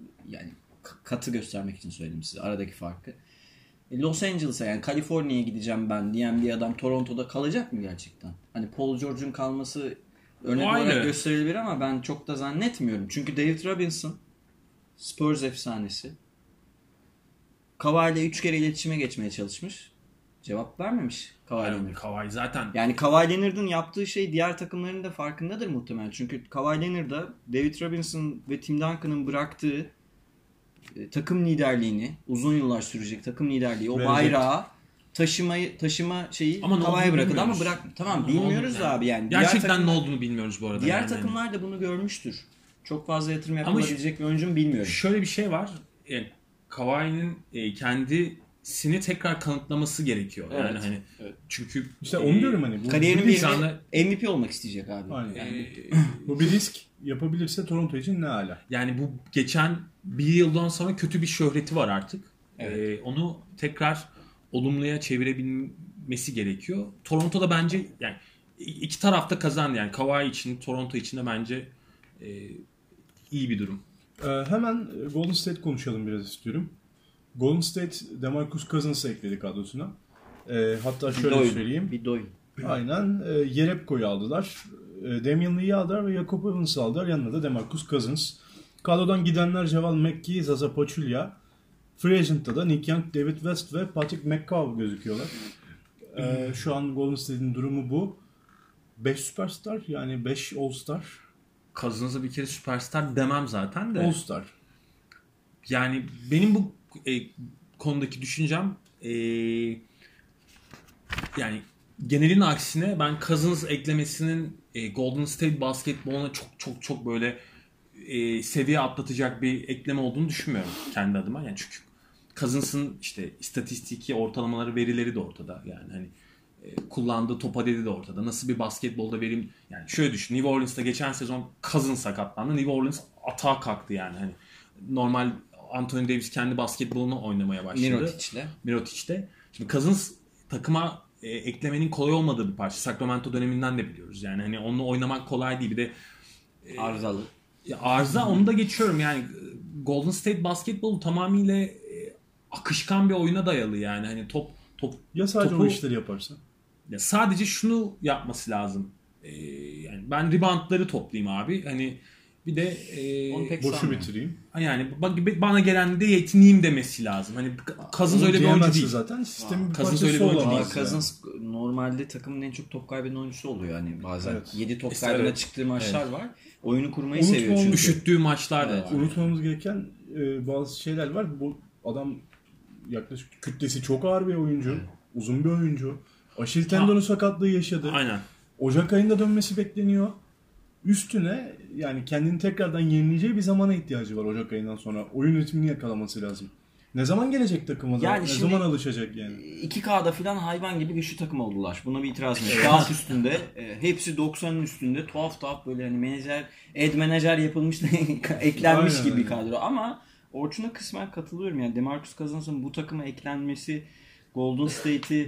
Speaker 2: katı göstermek için söyledim size aradaki farkı. Los Angeles'a, yani Kaliforniya'ya gideceğim ben diyen bir adam Toronto'da kalacak mı gerçekten? Hani Paul George'un kalması örnek olarak gösterilebilir ama ben çok da zannetmiyorum. Çünkü David Robinson Spurs efsanesi. Kawhi ile 3 kere iletişime geçmeye çalışmış. Cevap vermemiş Kawhi
Speaker 3: Yani
Speaker 2: Leonard.
Speaker 3: Kawhi zaten
Speaker 2: Yani Kawhi Leonard'ın yaptığı şey diğer takımların da farkındadır muhtemelen. Çünkü Kawhi Leonard'a David Robinson ve Tim Duncan'ın bıraktığı takım liderliğini, uzun yıllar sürecek takım liderliği, o
Speaker 1: Verecek.
Speaker 2: bayrağı taşıma şeyi
Speaker 3: Ama ne
Speaker 2: Kawhi'ye
Speaker 3: olduğunu
Speaker 2: bırakıldı ama
Speaker 3: bilmiyoruz.
Speaker 2: tamam
Speaker 3: Ne
Speaker 2: bilmiyoruz
Speaker 3: olduğunu
Speaker 2: abi yani.
Speaker 3: gerçekten ne olduğunu bilmiyoruz bu arada.
Speaker 2: Diğer
Speaker 3: yani.
Speaker 2: takımlar da bunu görmüştür. Çok fazla yatırım
Speaker 3: Ama
Speaker 2: yapılabilecek bir oyuncu mu bilmiyorum.
Speaker 3: Şöyle bir şey var. Yani Kawhi'nin kendisini tekrar kanıtlaması gerekiyor.
Speaker 2: Evet.
Speaker 3: Yani hani
Speaker 2: Evet.
Speaker 3: çünkü
Speaker 1: İşte onu diyorum hani. Bu,
Speaker 2: Kariyerinin
Speaker 1: bu,
Speaker 2: bir
Speaker 3: insanla-
Speaker 2: MVP olmak isteyecek abi.
Speaker 1: Aynen.
Speaker 2: Yani
Speaker 1: bu bir risk. Yapabilirse Toronto için ne hala.
Speaker 3: yani bu geçen bir yıldan sonra kötü bir şöhreti var artık.
Speaker 2: Evet.
Speaker 3: Onu tekrar olumluya çevirebilmesi gerekiyor. Toronto'da bence yani iki tarafta kazandı yani Kawhi için, Toronto için de bence iyi bir durum.
Speaker 1: Hemen Golden State konuşalım biraz istiyorum. Golden State DeMarcus Cousins'ı ekledi kadrosuna. Hatta şöyle söyleyeyim.
Speaker 2: Bir doyun.
Speaker 1: Aynen. Jerebko'yu aldılar. Damian Lee'yi aldılar ve Jakob Evans'ı aldılar. Yanında da DeMarcus Cousins. Kadrodan gidenler Javal McGee, Zaza Pachulia. Free Agent'ta da Nick Young, David West ve Patrick McCaw gözüküyorlar. Şu an Golden State'in durumu bu. 5 süperstar yani 5 All-Star.
Speaker 3: Cousins'a bir kere süperstar demem zaten de.
Speaker 1: All-Star.
Speaker 3: Yani benim bu konudaki düşüncem yani genelin aksine ben Cousins eklemesinin Golden State basketboluna çok böyle seviye atlatacak bir ekleme olduğunu düşünmüyorum kendi adıma. Yani çünkü Cousins'ın işte istatistiki ortalamaları, verileri de ortada. Yani hani kullandığı top adedi de ortada. Nasıl bir basketbolda verim yani şöyle düşün. New Orleans'ta geçen sezon Cousins sakatlandı. New Orleans atağa kalktı yani. Hani normal Anthony Davis kendi basketbolunu oynamaya başladı. Mirotic'te. Şimdi Cousins takıma eklemenin kolay olmadığı bir parça. Sacramento döneminden de biliyoruz. Yani hani onunla oynamak kolay değil. Bir de
Speaker 2: Arızalı.
Speaker 3: Arıza onu da geçiyorum. Yani Golden State basketbolu tamamıyla akışkan bir oyuna dayalı yani. Hani top
Speaker 1: Ya sadece
Speaker 3: topu,
Speaker 1: o işleri yaparsa?
Speaker 3: Ya sadece şunu yapması lazım. Yani ben reboundları toplayayım abi. Hani bir de
Speaker 2: Onu pek
Speaker 1: Boşu
Speaker 2: sanmıyorum.
Speaker 1: bitireyim.
Speaker 3: yani bana gelen de yetineyim demesi lazım. Hani Cousins öyle bir oyuncu değil.
Speaker 1: Zaten sistemin bir
Speaker 3: Cousins
Speaker 1: parçası
Speaker 3: öyle bir oyuncu
Speaker 1: olamaz
Speaker 3: değil.
Speaker 1: yani.
Speaker 2: Cousins normalde takımın en çok top kaybeden oyuncusu oluyor hani bazen.
Speaker 1: Evet.
Speaker 2: 7 top
Speaker 3: İşte
Speaker 2: kaybına
Speaker 3: evet.
Speaker 2: çıktığı maçlar var. Oyunu kurmayı
Speaker 1: Unutmamamız
Speaker 2: seviyor çünkü.
Speaker 3: Üşüttüğü maçlar da
Speaker 2: Evet.
Speaker 3: var.
Speaker 1: Unutmamamız gereken bazı şeyler var. Bu adam yaklaşık kütlesi çok ağır bir oyuncu. Uzun bir oyuncu. Aşil tendonu sakatlığı yaşadı.
Speaker 3: Aynen.
Speaker 1: Ocak ayında dönmesi bekleniyor. Üstüne yani kendini tekrardan yenileyeceği bir zamana ihtiyacı var Ocak ayından sonra. Oyun ritmini yakalaması lazım. Ne zaman gelecek takıma da?
Speaker 2: Yani
Speaker 1: Ne
Speaker 2: şimdi-
Speaker 1: zaman alışacak yani?
Speaker 2: 2K'da falan hayvan gibi güçlü takım oldular. Buna bir itirazım yok. Kağıt üstünde. Hepsi 90'ın üstünde. Tuhaf böyle hani menajer yapılmış da eklenmiş
Speaker 1: Aynen
Speaker 2: gibi bir
Speaker 1: öyle.
Speaker 2: kadro. Ama Orçun'a kısmen katılıyorum. Yani DeMarcus Cousins'ın bu takıma eklenmesi Golden State'i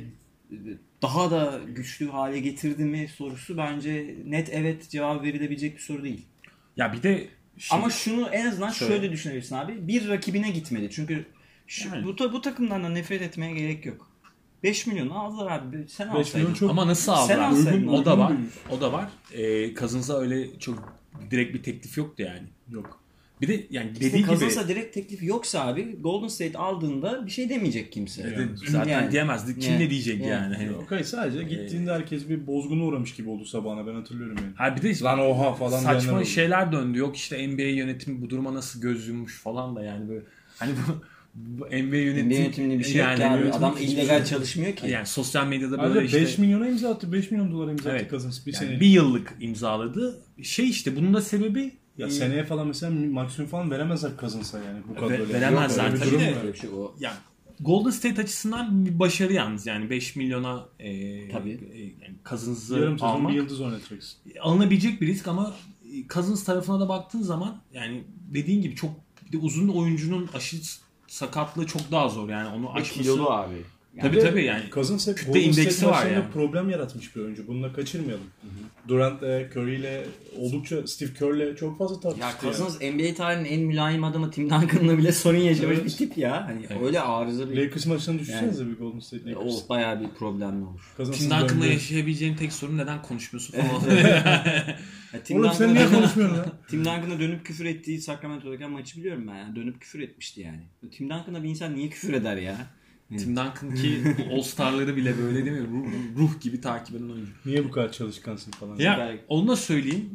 Speaker 2: daha da güçlü hale getirdi mi sorusu bence net evet cevap verilebilecek bir soru değil.
Speaker 3: Ya bir de
Speaker 2: Ama şunu en azından
Speaker 3: Şöyle.
Speaker 2: şöyle düşünebilirsin abi. Bir rakibine gitmedi. Çünkü
Speaker 3: Yani.
Speaker 2: bu takımdan da nefret etmeye gerek yok. 5 milyonu aldılar abi. Sen
Speaker 1: 5
Speaker 2: alsaydın.
Speaker 1: milyon çok
Speaker 3: ama nasıl
Speaker 2: Sen
Speaker 3: aldılar?
Speaker 2: alsaydın
Speaker 3: O da
Speaker 1: abi.
Speaker 3: var. O da var. Cousins'a öyle çok direkt bir teklif yoktu yani.
Speaker 1: yok.
Speaker 3: Bir de yani
Speaker 2: İşte
Speaker 3: dediği gibi
Speaker 2: Cousins'a direkt teklif yoksa abi Golden State aldığında bir şey demeyecek kimse.
Speaker 1: Yani.
Speaker 3: zaten
Speaker 2: Yani.
Speaker 3: diyemezdi. Kim
Speaker 2: Yani.
Speaker 3: ne diyecek
Speaker 2: Yani.
Speaker 3: yani? Hani,
Speaker 1: Yok hayır sadece gittiğinde herkes bir bozguna uğramış gibi oldu sabahına ben hatırlıyorum yani.
Speaker 3: ha bir de
Speaker 1: Lan oha falan diyenler
Speaker 3: saçma
Speaker 1: oldu.
Speaker 3: şeyler döndü. Yok işte NBA yönetimi bu duruma nasıl göz yummuş falan da yani böyle hani bu NBA
Speaker 2: Yönetimli bir şey yok
Speaker 3: yani,
Speaker 2: ki abi.
Speaker 1: yönetimli
Speaker 2: Adam
Speaker 1: hiçbir
Speaker 2: illegal
Speaker 1: şey
Speaker 2: çalışmıyor ki.
Speaker 3: yani sosyal medyada böyle
Speaker 1: Ayrıca
Speaker 3: işte
Speaker 1: 5 milyona imza attı. 5 milyon dolara imza attı
Speaker 3: evet,
Speaker 1: Cousins bir
Speaker 3: yani
Speaker 1: sene.
Speaker 3: bir yıllık imzaladı. Şey işte bunun da sebebi
Speaker 1: Ya seneye falan mesela maksimum falan veremezler Cousins'a yani bu kadroyla.
Speaker 3: veremezler
Speaker 1: Yok, öyle bir
Speaker 3: tabii
Speaker 1: durum
Speaker 3: de.
Speaker 1: var.
Speaker 2: Öyle bir şey o.
Speaker 3: yani Golden State açısından bir başarı yalnız yani 5 milyona
Speaker 2: Tabii.
Speaker 3: Yani Cousins'ı
Speaker 1: Yarım sezon
Speaker 3: almak
Speaker 1: bir yıldız oynatacaksın.
Speaker 3: alınabilecek bir risk ama Cousins tarafına da baktığın zaman yani dediğin gibi çok bir de uzun oyuncunun aşı sakatlığı çok daha zor yani onu
Speaker 2: Ve
Speaker 3: aşması.
Speaker 2: kilolu abi.
Speaker 3: Tabii yani.
Speaker 1: Cousins hep
Speaker 3: kütle
Speaker 1: Golden
Speaker 3: indeksi
Speaker 1: State
Speaker 3: var
Speaker 1: maçlarında
Speaker 3: yani.
Speaker 1: problem yaratmış bir oyuncu. Bunu da kaçırmayalım. Durant'le, Curry'le oldukça Steve Kerr'le çok fazla
Speaker 2: Ya
Speaker 1: tartıştı.
Speaker 2: Cousins NBA tarihinin en mülayim adamı Tim Duncan'la bile sorun yaşamış
Speaker 1: Evet.
Speaker 2: bir tip ya. Hani
Speaker 3: Evet.
Speaker 2: öyle arıza bir...
Speaker 1: Lakers maçlarını düşünsenize bir Golden State Lakers.
Speaker 2: O bayağı bir problemli olur.
Speaker 1: Cousins'ın
Speaker 3: Tim Duncan'la
Speaker 1: döndüğü-
Speaker 3: yaşayabileceğin tek sorun neden konuşmuyorsun falan.
Speaker 2: Ya Tim
Speaker 1: Oğlum sen niye konuşmuyorsun lan?
Speaker 2: Tim Duncan'a dönüp küfür ettiği Sacramento'daki maçı biliyorum ben. Yani dönüp küfür etmişti yani. Tim Duncan'a bir insan niye küfür eder ya?
Speaker 3: Tim Duncan ki All Star'ları bile böyle değil mi? Ruh gibi takip eden oyuncu.
Speaker 1: Niye bu kadar çalışkansın falan.
Speaker 3: Ya onu da söyleyeyim.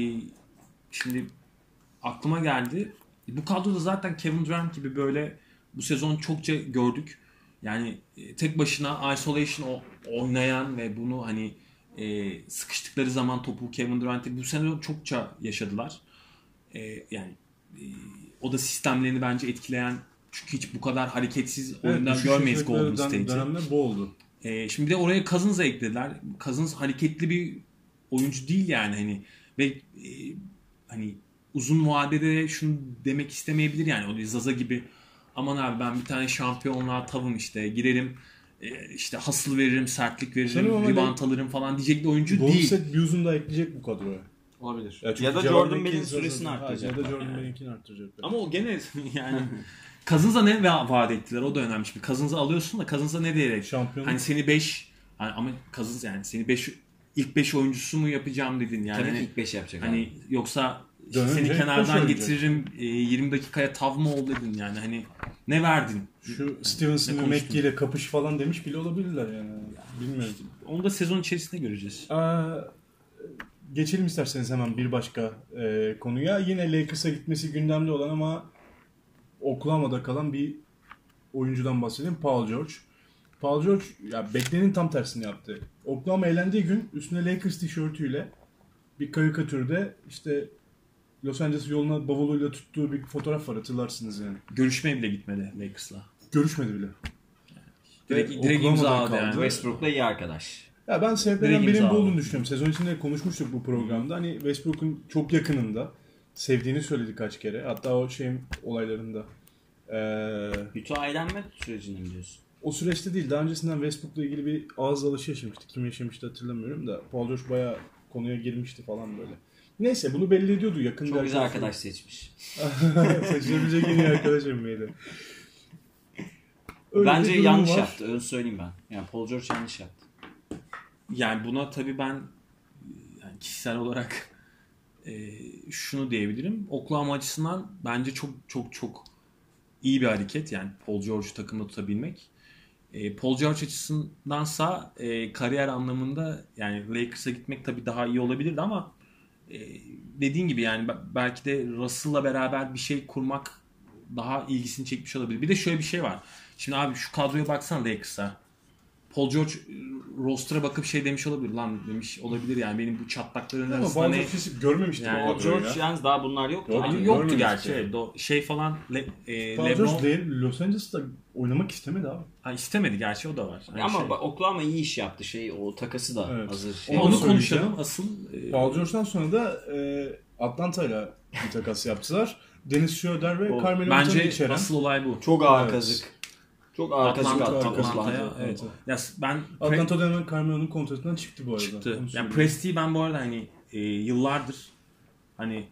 Speaker 3: Şimdi aklıma geldi. Bu kadroda zaten Kevin Durant gibi böyle bu sezon çokça gördük. Yani tek başına isolation oynayan ve bunu hani sıkıştıkları zaman topu Kevin Durant'e bu sezon çokça yaşadılar. Yani o da sistemlerini bence etkileyen, çünkü hiç bu kadar hareketsiz oyundan görmeyiz Golden State'i.
Speaker 1: Dönemde bu oldu.
Speaker 3: Şimdi de oraya Cousins'ı eklediler. Cousins hareketli bir oyuncu değil yani hani ve hani uzun vadede şunu demek istemeyebilir yani o Zaza gibi, aman abi ben bir tane şampiyonluğa tavım işte girerim işte hustle veririm, sertlik veririm, rebound alırım falan diyecek bir oyuncu
Speaker 1: Golden
Speaker 3: değil.
Speaker 1: State Buse'unu da ekleyecek bu kadroya.
Speaker 2: Olabilir.
Speaker 1: çünkü
Speaker 2: Ya da
Speaker 1: Jared
Speaker 2: Jordan
Speaker 1: Bell'in
Speaker 2: Bell'in
Speaker 1: Zaza-
Speaker 2: süresini
Speaker 1: Ya
Speaker 2: arttıracak.
Speaker 1: da Jordan Bell'inkini arttıracaklar.
Speaker 3: Ama o gene yani Cousins'a ne vaat ettiler, o da önemli. Şimdi Cousins'ı alıyorsun da Cousins'a ne diyerek?
Speaker 1: Şampiyonluk.
Speaker 3: Hani seni 5 ama Cousins yani seni 5 ilk 5 oyuncusu mu yapacağım dedin yani.
Speaker 2: Tabii ki
Speaker 3: Hani,
Speaker 2: ilk 5 yapacak.
Speaker 3: hani yoksa işte
Speaker 1: Dönünce
Speaker 3: seni
Speaker 1: beş
Speaker 3: kenardan
Speaker 1: oyuncu.
Speaker 3: getiririm 20 dakikaya tav mı ol dedin yani hani ne verdin?
Speaker 1: Şu Stevenson
Speaker 3: Ne
Speaker 1: ve
Speaker 3: konuştun?
Speaker 1: McGee ile kapış falan demiş bile olabilirler yani. Bilmiyorum.
Speaker 3: Onu da sezon içerisinde göreceğiz.
Speaker 1: Geçelim isterseniz hemen bir başka konuya. Yine Lakers'a gitmesi gündemde olan ama Oklahoma'da kalan bir oyuncudan bahsedelim. Paul George. Paul George ya beklenenin tam tersini yaptı. Oklahoma eğlendiği gün üstüne Lakers tişörtüyle bir karikatürde işte Los Angeles yoluna bavuluyla tuttuğu bir fotoğraf var, hatırlarsınız yani.
Speaker 3: Görüşmeye bile gitmedi Lakers'la.
Speaker 1: Görüşmedi bile.
Speaker 3: Direkt
Speaker 1: Oklahoma'da
Speaker 3: imza aldı
Speaker 1: kaldı.
Speaker 3: yani.
Speaker 2: Westbrook'la iyi arkadaş.
Speaker 1: Ya ben sebeplerinden
Speaker 3: Direkt
Speaker 1: birinin
Speaker 3: imza
Speaker 1: bu olduğunu
Speaker 3: aldı.
Speaker 1: düşünüyorum. Sezon içinde konuşmuştuk bu programda. Hani Westbrook'un çok yakınında. Sevdiğini söyledi kaç kere. Hatta o şeyin olaylarında.
Speaker 2: Utah eğlenme sürecini mi diyorsun?
Speaker 1: O süreçte değil. Daha öncesinden Westbrook'la ilgili bir ağız dalaşı yaşamıştı. Kim yaşamıştı hatırlamıyorum da. Paul George bayağı konuya girmişti falan böyle. Neyse bunu belli ediyordu yakın.
Speaker 2: Çok güzel arkadaş seçmiş.
Speaker 1: Seçilebilecek en iyi arkadaş emmiydi. Öyle bir
Speaker 2: Bence
Speaker 1: durum
Speaker 2: yanlış
Speaker 1: var.
Speaker 2: yaptı. Öyle söyleyeyim ben. Yani Paul George yanlış yaptı.
Speaker 3: Yani buna tabii ben yani kişisel olarak şunu diyebilirim. Oklahoma açısından bence çok iyi bir hareket. Yani Paul George'u takımda tutabilmek. Paul George açısındansa kariyer anlamında yani Lakers'a gitmek tabii daha iyi olabilirdi ama dediğin gibi yani belki de Russell'la beraber bir şey kurmak daha ilgisini çekmiş olabilir. Bir de şöyle bir şey var. Şimdi abi şu kadroya baksana Lakers'a. Paul George roster'a bakıp şey demiş olabilir. Lan demiş olabilir yani benim bu çatlakların
Speaker 1: Ama
Speaker 3: arasında
Speaker 1: Paul
Speaker 3: ne...
Speaker 1: George hiç görmemiştim
Speaker 3: Yani
Speaker 1: o
Speaker 2: Paul
Speaker 1: kadroyu
Speaker 2: George
Speaker 1: ya.
Speaker 2: yalnız daha bunlar yoktu.
Speaker 1: Yok,
Speaker 2: Hani
Speaker 1: yok.
Speaker 3: Yoktu
Speaker 1: görmemiştik
Speaker 3: gerçi.
Speaker 1: yani.
Speaker 3: Evet, şey falan
Speaker 1: Paul
Speaker 3: LeBron
Speaker 1: George Los Angeles'ta oynamak istemedi abi.
Speaker 3: istemedi gerçi, o da var. Yani
Speaker 2: Ama
Speaker 3: şey-
Speaker 2: bak, Oklahoma iyi iş yaptı. O takası da
Speaker 1: Evet.
Speaker 2: hazır.
Speaker 3: Onu
Speaker 1: Onu
Speaker 3: konuşalım.
Speaker 1: söyleyeceğim.
Speaker 3: Asıl
Speaker 1: Paul George'dan sonra da Atlanta'yla bir takas yaptılar. Dennis Schroeder ve
Speaker 2: O-
Speaker 1: Carmelo Anthony'yi
Speaker 3: bence
Speaker 1: içeren.
Speaker 3: asıl olay bu.
Speaker 2: Çok ağır
Speaker 1: Evet.
Speaker 2: kazık. Çok ağır kazık
Speaker 3: Atlanta,
Speaker 2: attı
Speaker 1: Atlanta.
Speaker 3: Atlanta'ya.
Speaker 2: Oklahoma.
Speaker 3: Evet. Ya ben
Speaker 1: Atlanta'da hemen Carmelo'nun kontratından çıktı bu arada.
Speaker 3: çıktı.
Speaker 1: Onu
Speaker 3: Yani
Speaker 1: söyleyeyim.
Speaker 3: Presti'yi ben bu arada hani yıllardır hani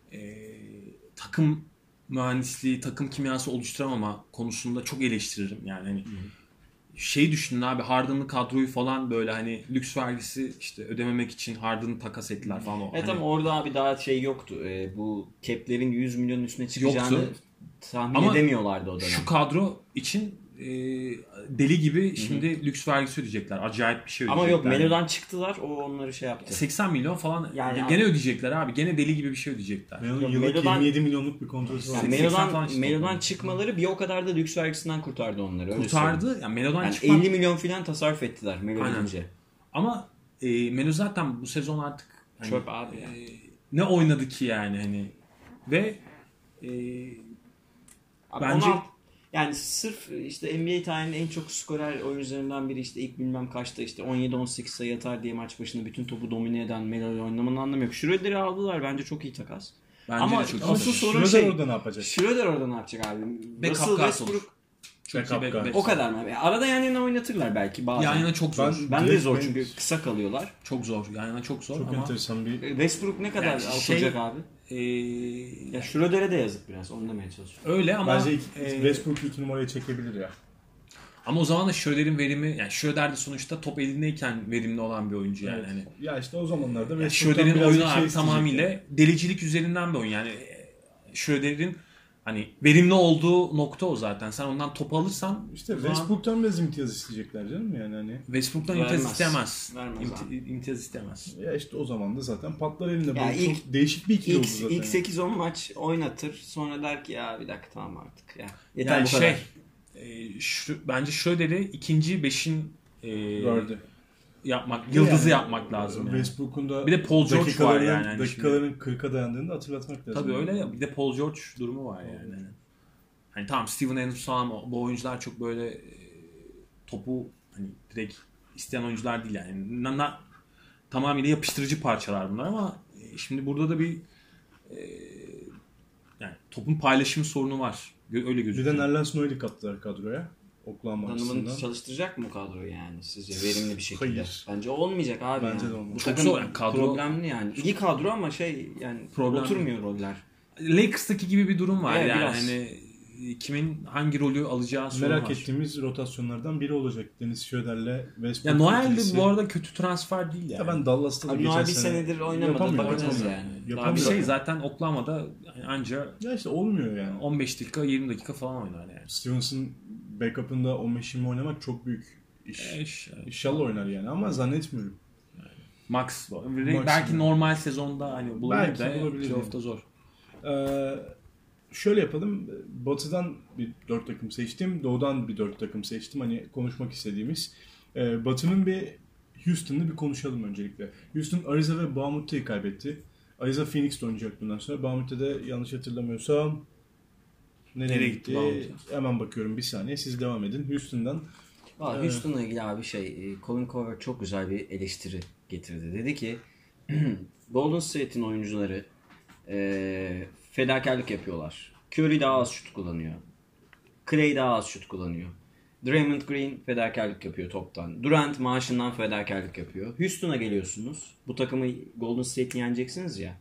Speaker 3: takım mühendisliği, takım kimyası oluşturamama konusunda çok eleştiririm. Yani hani şey düşünün abi, Harden'lı kadroyu falan böyle hani lüks vergisi işte ödememek için Harden'ı takas ettiler falan. O,
Speaker 2: Evet
Speaker 3: hani,
Speaker 2: ama orada abi daha şey yoktu. Bu cap'lerin 100 milyonun üstüne çıkacağını
Speaker 3: Yoktu.
Speaker 2: tahmin
Speaker 3: Ama
Speaker 2: edemiyorlardı o dönem.
Speaker 3: şu kadro için deli gibi şimdi lüks vergisi ödeyecekler. Acayip bir şey
Speaker 2: Ama
Speaker 3: ödeyecekler.
Speaker 2: yok, Melo'dan çıktılar, o onları şey yaptı.
Speaker 3: 80 milyon falan
Speaker 2: Yani
Speaker 3: gene ödeyecekler abi. Gene deli gibi bir şey ödeyecekler.
Speaker 1: Melo'nun
Speaker 2: Yok,
Speaker 1: yıllık
Speaker 2: Melo'dan-
Speaker 1: 27 milyonluk bir kontratı var.
Speaker 2: Yani
Speaker 3: 80 falan
Speaker 2: Melo'dan,
Speaker 3: çıktı
Speaker 2: Melo'dan
Speaker 3: ondan.
Speaker 2: çıkmaları bir o kadar da lüks vergisinden kurtardı onları. öyle söyleyeyim.
Speaker 3: Kurtardı. Yani Melo'dan
Speaker 2: Yani
Speaker 3: çıkmak.
Speaker 2: 50 milyon falan tasarruf ettiler Melo
Speaker 3: Aynen.
Speaker 2: gidince.
Speaker 3: Ama Melo zaten bu sezon artık hani,
Speaker 2: Çöp abi ya.
Speaker 3: ne oynadı ki yani hani ve
Speaker 2: Abi
Speaker 3: bence-
Speaker 2: yani sırf işte NBA tarihinin en çok skorer oyuncularından biri, işte ilk bilmem kaçta işte 17-18 sayı atar diye maç başında bütün topu domine eden Melo'yu oynamanın anlamı yok. Schroeder'i aldılar, bence çok iyi takas.
Speaker 3: bence
Speaker 2: Ama
Speaker 3: de çok
Speaker 2: asıl
Speaker 3: iyi.
Speaker 2: sorun
Speaker 1: Schroeder
Speaker 2: şey.
Speaker 1: orada ne yapacak?
Speaker 2: Schroeder orada ne yapacak abi?
Speaker 3: Backup
Speaker 2: Russell
Speaker 3: guard
Speaker 2: Westbrook
Speaker 1: Backup guard.
Speaker 2: O kadar mı? Arada yan yana oynatırlar belki bazen.
Speaker 3: Yan yana çok zor.
Speaker 2: Ben de
Speaker 1: Direkt
Speaker 2: zor
Speaker 1: ben-
Speaker 2: çünkü kısa kalıyorlar.
Speaker 3: Çok zor. Yan yana çok zor
Speaker 1: Çok
Speaker 3: ama
Speaker 1: enteresan bir...
Speaker 2: Westbrook ne kadar
Speaker 3: Yani
Speaker 2: atılacak abi?
Speaker 3: e,
Speaker 2: Ya Schroeder'e de yazık biraz. Onu demeye çalışıyorum.
Speaker 3: öyle ama
Speaker 1: Bence Westbrook 2 numaraya çekebilir ya.
Speaker 3: ama o zaman da Schroeder'in verimi, yani Schroeder de sonuçta top elindeyken verimli olan bir oyuncu yani.
Speaker 1: Evet.
Speaker 3: Hani
Speaker 1: Ya işte o zamanlarda
Speaker 3: yani
Speaker 1: Westbrook'tan
Speaker 3: Schroeder'in
Speaker 1: birazcık
Speaker 3: oyunu
Speaker 1: şey
Speaker 3: abi tamamıyla
Speaker 1: isteyecek
Speaker 3: delicilik üzerinden bir oyun. Yani Schroeder'in hani verimli olduğu nokta o zaten. Sen ondan top alırsan
Speaker 1: yani. İşte
Speaker 3: o zaman
Speaker 1: Westbrook'tan biraz imtiyaz isteyecekler canım yani hani.
Speaker 3: Westbrook'tan
Speaker 2: Vermez.
Speaker 3: imtiyaz istemez.
Speaker 2: Vermez abi.
Speaker 3: İmtiyaz istemez.
Speaker 1: Ya işte o zaman da zaten patlar elinde.
Speaker 2: Ya
Speaker 1: Bu
Speaker 2: ilk-
Speaker 1: çok değişik bir ikili oldu zaten.
Speaker 2: İlk 8-10 maç oynatır. Sonra der ki ya bir dakika tamam artık. Ya. Yeter
Speaker 3: Yani
Speaker 2: bu kadar.
Speaker 3: bence Schroeder'i ikinci beşin
Speaker 1: Gördü.
Speaker 3: yıldızı yapmak lazım yani.
Speaker 1: Westbrook'un da
Speaker 3: Bir de Paul George var
Speaker 1: dakikaların-
Speaker 3: yani. Hani
Speaker 1: dakikaların 40'a dayandığını da hatırlatmak lazım.
Speaker 3: Tabii öyle ya. Bir de Paul George durumu var yani. Hani tamam Steven Adams falan bu oyuncular çok böyle topu hani direkt isteyen oyuncular değil yani. Tamamıyla yapıştırıcı parçalar bunlar ama şimdi burada da bir yani topun paylaşım sorunu var. Öyle
Speaker 1: Bir
Speaker 3: gözüküyor.
Speaker 1: de Nerlens Noel'i kattılar kadroya. Oklahoma
Speaker 2: Donovan
Speaker 1: açısından.
Speaker 2: çalıştıracak mı bu kadroyu yani sizce verimli bir şekilde?
Speaker 1: Hayır.
Speaker 2: Bence olmayacak abi.
Speaker 1: Bence
Speaker 2: yani.
Speaker 1: de olmaz.
Speaker 2: Bu
Speaker 3: Çok
Speaker 2: takım
Speaker 3: zor yani kadro-
Speaker 2: problemli yani. İyi kadro ama yani
Speaker 3: Problemli.
Speaker 2: oturmuyor roller.
Speaker 3: Lakers'taki gibi bir durum var
Speaker 2: Evet,
Speaker 3: yani
Speaker 2: biraz.
Speaker 3: hani kimin hangi rolü alacağı sorun
Speaker 1: Merak
Speaker 3: var.
Speaker 1: ettiğimiz rotasyonlardan biri olacak. Dennis Schroeder'le Westbrook.
Speaker 3: Ya Noel de
Speaker 1: ikilisi.
Speaker 3: bu arada kötü transfer değil yani.
Speaker 1: Ya ben Dallas'ta da
Speaker 2: Abi
Speaker 1: geçen
Speaker 2: Noel bir
Speaker 1: sene
Speaker 2: senedir oynamadı,
Speaker 1: yapamıyor,
Speaker 2: bakacağız
Speaker 1: yapamıyor.
Speaker 2: yani.
Speaker 1: Yapamıyor.
Speaker 3: bir
Speaker 2: Daha
Speaker 3: şey zaten Oklahoma'da anca
Speaker 1: Ya işte olmuyor yani.
Speaker 3: 15 dakika 20 dakika falan oynar yani.
Speaker 1: Stevenson backup'ında 15-20 oynamak çok büyük iş. İnşallah oynar yani ama zannetmiyorum.
Speaker 3: Max.
Speaker 1: Max
Speaker 3: Belki
Speaker 1: yani.
Speaker 3: normal sezonda hani bulabilir
Speaker 1: Belki
Speaker 3: de
Speaker 1: bulabilir
Speaker 3: playoff'ta zor.
Speaker 1: Şöyle yapalım. Batı'dan bir 4 takım seçtim. Doğu'dan bir 4 takım seçtim. Hani konuşmak istediğimiz. Batı'nın bir Houston'la bir konuşalım öncelikle. Houston Ariza ve Bahamut'u kaybetti. Ariza Phoenix'te oynayacak bundan sonra. Bahamut'ta da yanlış hatırlamıyorsam nereye gitti?
Speaker 3: Bahamut'a?
Speaker 1: Hemen bakıyorum bir saniye. Siz devam edin. Houston'dan
Speaker 2: Houston'la ilgili abi Colin Cowherd çok güzel bir eleştiri getirdi. Dedi ki Golden State'in oyuncuları fedakarlık yapıyorlar. Curry daha az şut kullanıyor. Clay daha az şut kullanıyor. Draymond Green fedakarlık yapıyor toptan. Durant maaşından fedakarlık yapıyor. Houston'a geliyorsunuz. Bu takımı Golden State'i yeneceksiniz ya.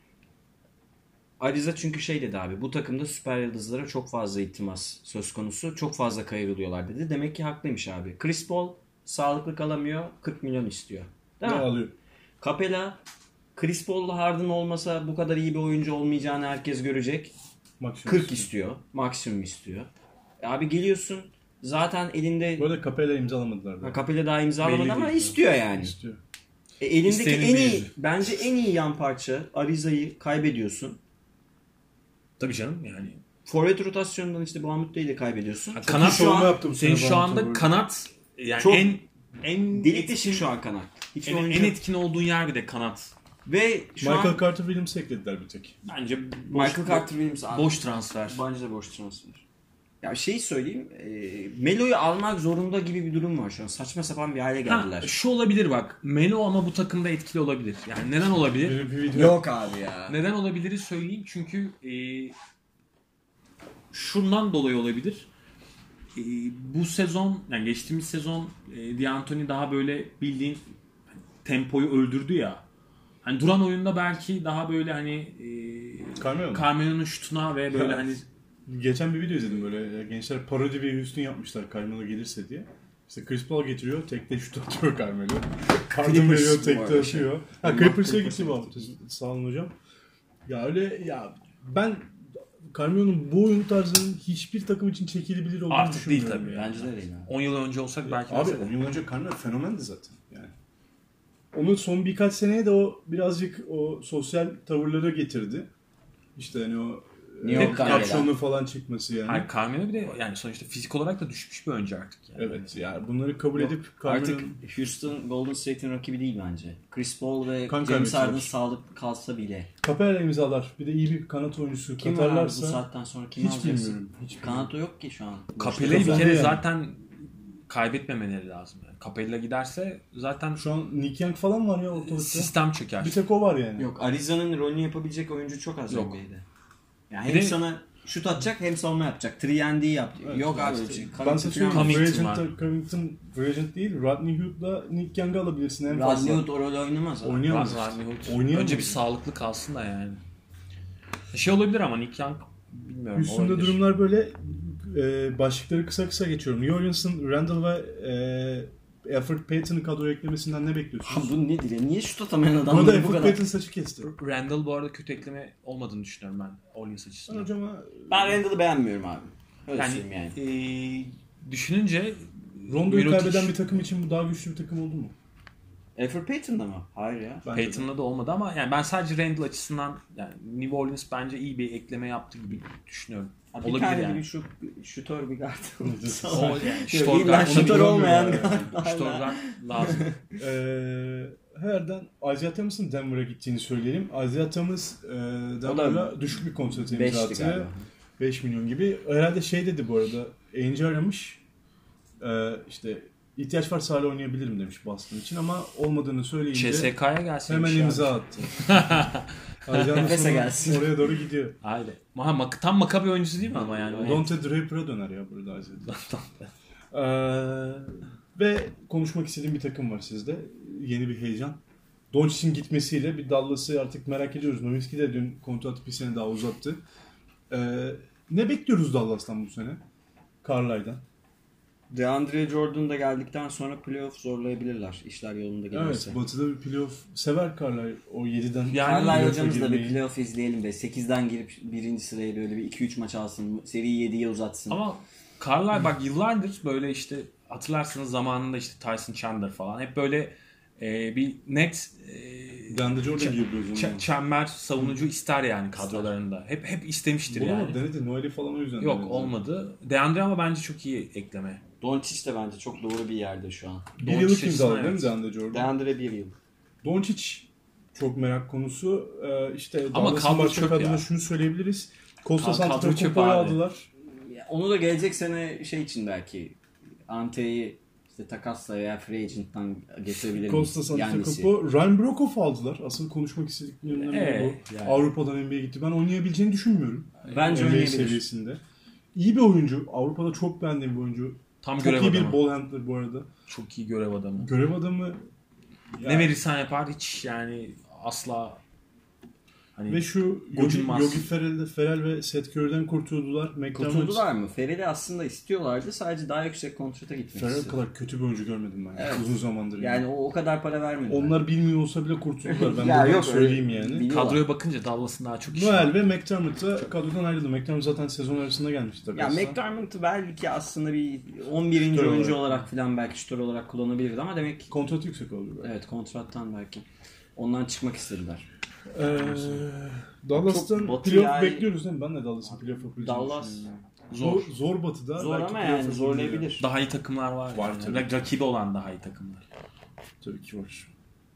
Speaker 2: Ariza çünkü dedi abi, bu takımda süper yıldızlara çok fazla iltimas söz konusu. Çok fazla kayırılıyorlar dedi. Demek ki haklıymış abi. Chris Paul sağlıklı kalamıyor. 40 milyon istiyor. Değil
Speaker 1: ne
Speaker 2: mi?
Speaker 1: alıyor?
Speaker 2: Capela, Chris Paul'la Harden olmasa bu kadar iyi bir oyuncu olmayacağını herkes görecek.
Speaker 1: Maksimum
Speaker 2: 40 istiyor. Maksimum istiyor. Abi geliyorsun zaten elinde
Speaker 1: Bu arada Capella imzalamadılar da.
Speaker 2: Capela daha imzalamadı
Speaker 1: Belli
Speaker 2: ama
Speaker 1: değil.
Speaker 2: istiyor yani.
Speaker 1: İstiyor.
Speaker 2: Elindeki
Speaker 3: İsteyenin
Speaker 2: en iyi,
Speaker 3: değil.
Speaker 2: bence en iyi yan parça Ariza'yı kaybediyorsun.
Speaker 3: Tabii canım yani.
Speaker 2: Forvet rotasyonundan işte Bahamut'u da kaybediyorsun.
Speaker 3: Kanat
Speaker 2: şu an
Speaker 1: yaptım.
Speaker 3: Senin şu anda kanat yani
Speaker 2: Çok
Speaker 3: en
Speaker 2: delik dışı şu an kanat. Hiçbir oyuncu
Speaker 3: en
Speaker 2: yok.
Speaker 3: etkin olduğun yer bir de kanat.
Speaker 2: Ve şu
Speaker 1: Michael
Speaker 2: an
Speaker 1: Carter Williams'ı eklediler bir tek.
Speaker 3: Bence
Speaker 2: Michael Carter Williams abi.
Speaker 3: boş transfer.
Speaker 2: Bence de boş transfer. Ya söyleyeyim. Melo'yu almak zorunda gibi bir durum var şu an. Saçma sapan bir hale geldiler.
Speaker 3: Şu olabilir bak. Melo ama bu takımda etkili olabilir. Yani neden olabilir?
Speaker 1: Bir video
Speaker 2: Yok abi ya.
Speaker 3: Neden olabilir söyleyeyim. Çünkü şundan dolayı olabilir. Bu sezon yani geçtiğimiz sezon D'Antoni daha böyle bildiğin tempoyu öldürdü ya. Hani duran oyunda belki daha böyle hani
Speaker 1: Carmelo mu?
Speaker 3: Carmelo'nun şutuna ve böyle hani
Speaker 1: Geçen bir video izledim böyle gençler parodi bir Houston yapmışlar Carmelo gelirse diye. İşte Chris Paul getiriyor, tekte şut atıyor Carmelo. Harden veriyor, tekte atıyor. Ha Clippers'a gitti bu hafta. Sağ olun hocam. Ya öyle ya ben Carmelo'nun bu oyun tarzının hiçbir takım için çekilebilir olduğunu
Speaker 3: Artık değil
Speaker 1: düşünmüyorum.
Speaker 3: tabii.
Speaker 1: ya.
Speaker 2: Bence de değil abi.
Speaker 3: 10 yıl önce olsak belki
Speaker 1: Abi
Speaker 3: mesela.
Speaker 1: 10 yıl önce Carmelo fenomendi zaten. Yani. Onu son birkaç seneye de o birazcık o sosyal tavırlara getirdi. İşte hani o
Speaker 2: New York'tan
Speaker 1: kapşonlu falan çıkması yani.
Speaker 3: Hayır, Carmelo bir de yani sonuçta fizik olarak da düşmüş bir oyuncu artık yani.
Speaker 1: Evet yani bunları kabul edip
Speaker 2: Artık
Speaker 1: Carmelo'nun
Speaker 2: Houston Golden State'in rakibi değil bence. Chris Paul ve
Speaker 1: Kan
Speaker 2: James
Speaker 1: kaybettiler.
Speaker 2: Harden sağlıklı kalsa bile.
Speaker 1: Capella imzalar. Bir de iyi bir kanat oyuncusu
Speaker 2: Kim var abi bu
Speaker 1: katarlarsa
Speaker 2: saatten sonra kim
Speaker 1: hiç
Speaker 2: alacaksın?
Speaker 1: bilmiyorum. Hiç bilmiyorum.
Speaker 2: Kanato yok ki şu an.
Speaker 3: Capella'yı bir
Speaker 1: Kazandı
Speaker 3: kere
Speaker 1: yani.
Speaker 3: zaten kaybetmemeleri lazım. Yani. Capella giderse zaten
Speaker 1: Şu an Nick Young falan var ya ortalıkta.
Speaker 3: sistem çöker.
Speaker 1: Bir tek o var yani.
Speaker 2: Yok, Ariza'nın rolünü yapabilecek oyuncu çok az
Speaker 3: Yok.
Speaker 2: NBA'de. Yani
Speaker 3: Bir
Speaker 2: hem
Speaker 3: de
Speaker 2: sana şut atacak hem savunma yapacak. 3&D yaptı.
Speaker 1: Evet,
Speaker 2: Yok abi öyle bir şey.
Speaker 1: Ben size söyleyeyim.
Speaker 3: Covington
Speaker 1: Covington free agent değil. Rodney Hood'la Nick Young'ı alabilirsin en
Speaker 2: Rodney
Speaker 1: fazla.
Speaker 2: Hood o rolü oynamaz abi.
Speaker 1: Oynayamaz.
Speaker 3: Rodney Hood.
Speaker 1: Oynayamaz.
Speaker 3: Önce bir sağlıklı kalsın da yani. Şey olabilir ama Nick Young bilmiyorum.
Speaker 1: Üstünde
Speaker 3: olabilir.
Speaker 1: durumlar böyle başlıkları kısa kısa geçiyorum. New Orleans'ın Randall ve Alfred Payton'ı kadroya eklemesinden ne bekliyorsunuz?
Speaker 2: Bu nedir ya? Niye şut atamayan
Speaker 1: Burada
Speaker 2: adamları bu
Speaker 1: Alfred
Speaker 2: kadar?
Speaker 1: Payton saçı kesti.
Speaker 3: Randall bu arada kötü ekleme olmadığını düşünüyorum ben Orleans
Speaker 1: Ben
Speaker 3: açısından.
Speaker 1: hocama
Speaker 2: Ben Randall'ı beğenmiyorum abi. Öyle
Speaker 3: Yani,
Speaker 2: söyleyeyim yani.
Speaker 3: Düşününce
Speaker 1: Rondo'yu
Speaker 3: Mirotic-
Speaker 1: kaybeden bir takım için bu daha güçlü bir takım oldu mu?
Speaker 2: Alfred Payton'da mı? Hayır ya.
Speaker 1: Bence de.
Speaker 3: Peyton'la da olmadı ama yani ben sadece Randall açısından yani New Orleans bence iyi bir ekleme yaptı gibi düşünüyorum.
Speaker 2: Bir
Speaker 3: Olabilir
Speaker 2: tane
Speaker 3: yani.
Speaker 2: bir şutör bir guard.
Speaker 3: O yani
Speaker 2: İlla
Speaker 3: Stuttgart
Speaker 2: şutör olmayan
Speaker 1: yani.
Speaker 2: guardlar.
Speaker 3: Stuttgart lazım.
Speaker 1: Herden Isaiah Thomas'ın Denver'a gittiğini söyleyelim. Isaiah Thomas Denver'a düşük bir kontrat imza
Speaker 2: 5'ti
Speaker 1: attı.
Speaker 2: galiba.
Speaker 1: 5 milyon gibi. Herhalde şey dedi bu arada. Ainge'i aramış. İşte ihtiyaç varsa hala oynayabilirim demiş Boston için ama olmadığını söyleyince
Speaker 3: CSK'ya gelsin.
Speaker 1: hemen imza attı. Isaiah
Speaker 2: Nefese
Speaker 1: Thomas
Speaker 2: gelsin.
Speaker 1: oraya doğru gidiyor.
Speaker 3: Hayır. Tam Maccabi oyuncusu değil mi ama yani?
Speaker 1: Dante Draper'a döner ya burada Isaiah. Ve konuşmak istediğim bir takım var sizde. Yeni bir heyecan. Doncic'in gitmesiyle bir Dallas'ı artık merak ediyoruz. Nowitzki de dün kontratı bir sene daha uzattı. Ne bekliyoruz Dallas'tan bu sene? Carlisle'dan.
Speaker 2: DeAndre Jordan da geldikten sonra playoff zorlayabilirler. İşler yolunda gelirse.
Speaker 1: Evet, Batı'da bir playoff sever Carlisle. O 7'den
Speaker 3: Yani
Speaker 2: Carlisle
Speaker 1: playoff'a
Speaker 2: hocamızla bir
Speaker 1: girmeyi.
Speaker 2: playoff izleyelim de 8'den girip birinci sıraya böyle bir 2-3 maç alsın. Seriyi 7'ye uzatsın.
Speaker 3: Ama Carlisle bak yıllardır böyle işte hatırlarsınız zamanında işte Tyson Chandler falan hep böyle bir net
Speaker 1: DeAndre Jordan gibi bir zaman.
Speaker 3: çember savunucu ister yani kadrolarında. Hep istemiştir
Speaker 1: Bunu
Speaker 3: yani.
Speaker 1: denedi. Noel'i falan o yüzden
Speaker 3: Yok
Speaker 1: denedi.
Speaker 3: olmadı. DeAndre ama bence çok iyi ekleme.
Speaker 2: Doncic de bence çok doğru bir yerde şu an.
Speaker 1: Bir
Speaker 3: Doncic
Speaker 1: yıllık imzaladı değil mi
Speaker 3: evet.
Speaker 1: DeAndre Jordan?
Speaker 2: DeAndre bir yıl.
Speaker 1: Doncic çok merak konusu. İşte
Speaker 3: Ama
Speaker 1: Dallas'ın
Speaker 3: kadro
Speaker 1: başka
Speaker 3: çöp
Speaker 1: kadroda
Speaker 3: ya.
Speaker 1: şunu söyleyebiliriz. Kostas
Speaker 3: Kadro çöp
Speaker 1: Antetokounmpo'yu
Speaker 3: abi.
Speaker 1: aldılar.
Speaker 2: Onu da gelecek sene şey için belki Ante'yi işte takasla veya free agent'tan getirebilir
Speaker 1: Kostas
Speaker 2: miyiz?
Speaker 1: Antetokounmpo, Ryan Broekhoff aldılar. Asıl konuşmak istediklerimden biri bu.
Speaker 3: Yani.
Speaker 1: Avrupa'dan NBA'ye gitti. Ben oynayabileceğini düşünmüyorum.
Speaker 2: Bence
Speaker 1: NBA
Speaker 2: oynayabilir.
Speaker 1: seviyesinde. İyi bir oyuncu. Avrupa'da çok beğendiğim bir oyuncu.
Speaker 3: Tam
Speaker 1: Çok
Speaker 3: görev
Speaker 1: iyi bir
Speaker 3: adamı.
Speaker 1: ball handler bu arada.
Speaker 3: Çok iyi görev adamı.
Speaker 1: Görev adamı.
Speaker 3: Ne verirsen yapar hiç yani asla hani
Speaker 1: Ve şu
Speaker 3: Gocunmaz.
Speaker 1: Yogi Ferrell ve Seth Curry'den kurtuldular.
Speaker 2: Kurtuldular mı? Ferrell'i aslında istiyorlardı. Sadece daha yüksek kontrata gitmek
Speaker 1: Ferrell
Speaker 2: istiyor.
Speaker 1: kadar kötü bir oyuncu görmedim ben.
Speaker 2: Evet.
Speaker 1: Uzun zamandır.
Speaker 2: Yani o kadar para vermediler.
Speaker 1: Onlar bilmiyor olsa bile kurtuldular. Ben
Speaker 2: Ya
Speaker 1: buradan
Speaker 2: yok,
Speaker 1: söyleyeyim
Speaker 2: öyle
Speaker 1: yani.
Speaker 2: biliyorlar.
Speaker 3: kadroya bakınca Dallas'ın daha çok işi
Speaker 1: Noel
Speaker 3: var.
Speaker 1: ve McDermott da kadrodan ayrıldı. McDermott zaten sezon arasında gelmişti.
Speaker 2: Ya McDermott'u belki aslında bir 11.
Speaker 1: Şutör
Speaker 2: oyuncu
Speaker 1: olarak.
Speaker 2: olarak falan belki şutör olarak kullanabilirdi ama demek ki
Speaker 1: kontratı yüksek oldu.
Speaker 2: evet kontrattan belki ondan çıkmak istediler.
Speaker 1: Dallas'tan
Speaker 2: Çok batı
Speaker 1: playoff
Speaker 2: yani-
Speaker 1: bekliyoruz değil mi? Ben de Dallas'ın playoff yapabileceğini
Speaker 2: Dallas
Speaker 1: düşünüyorum.
Speaker 3: Zor.
Speaker 1: Zor batıda.
Speaker 2: Zor
Speaker 1: belki
Speaker 2: ama
Speaker 1: playoff
Speaker 2: yani
Speaker 1: yapabilir
Speaker 2: zorlayabilir.
Speaker 3: Daha iyi takımlar var.
Speaker 1: Var
Speaker 3: yani.
Speaker 1: tabii.
Speaker 3: Rakibi olan daha iyi takımlar.
Speaker 1: Tabii ki var.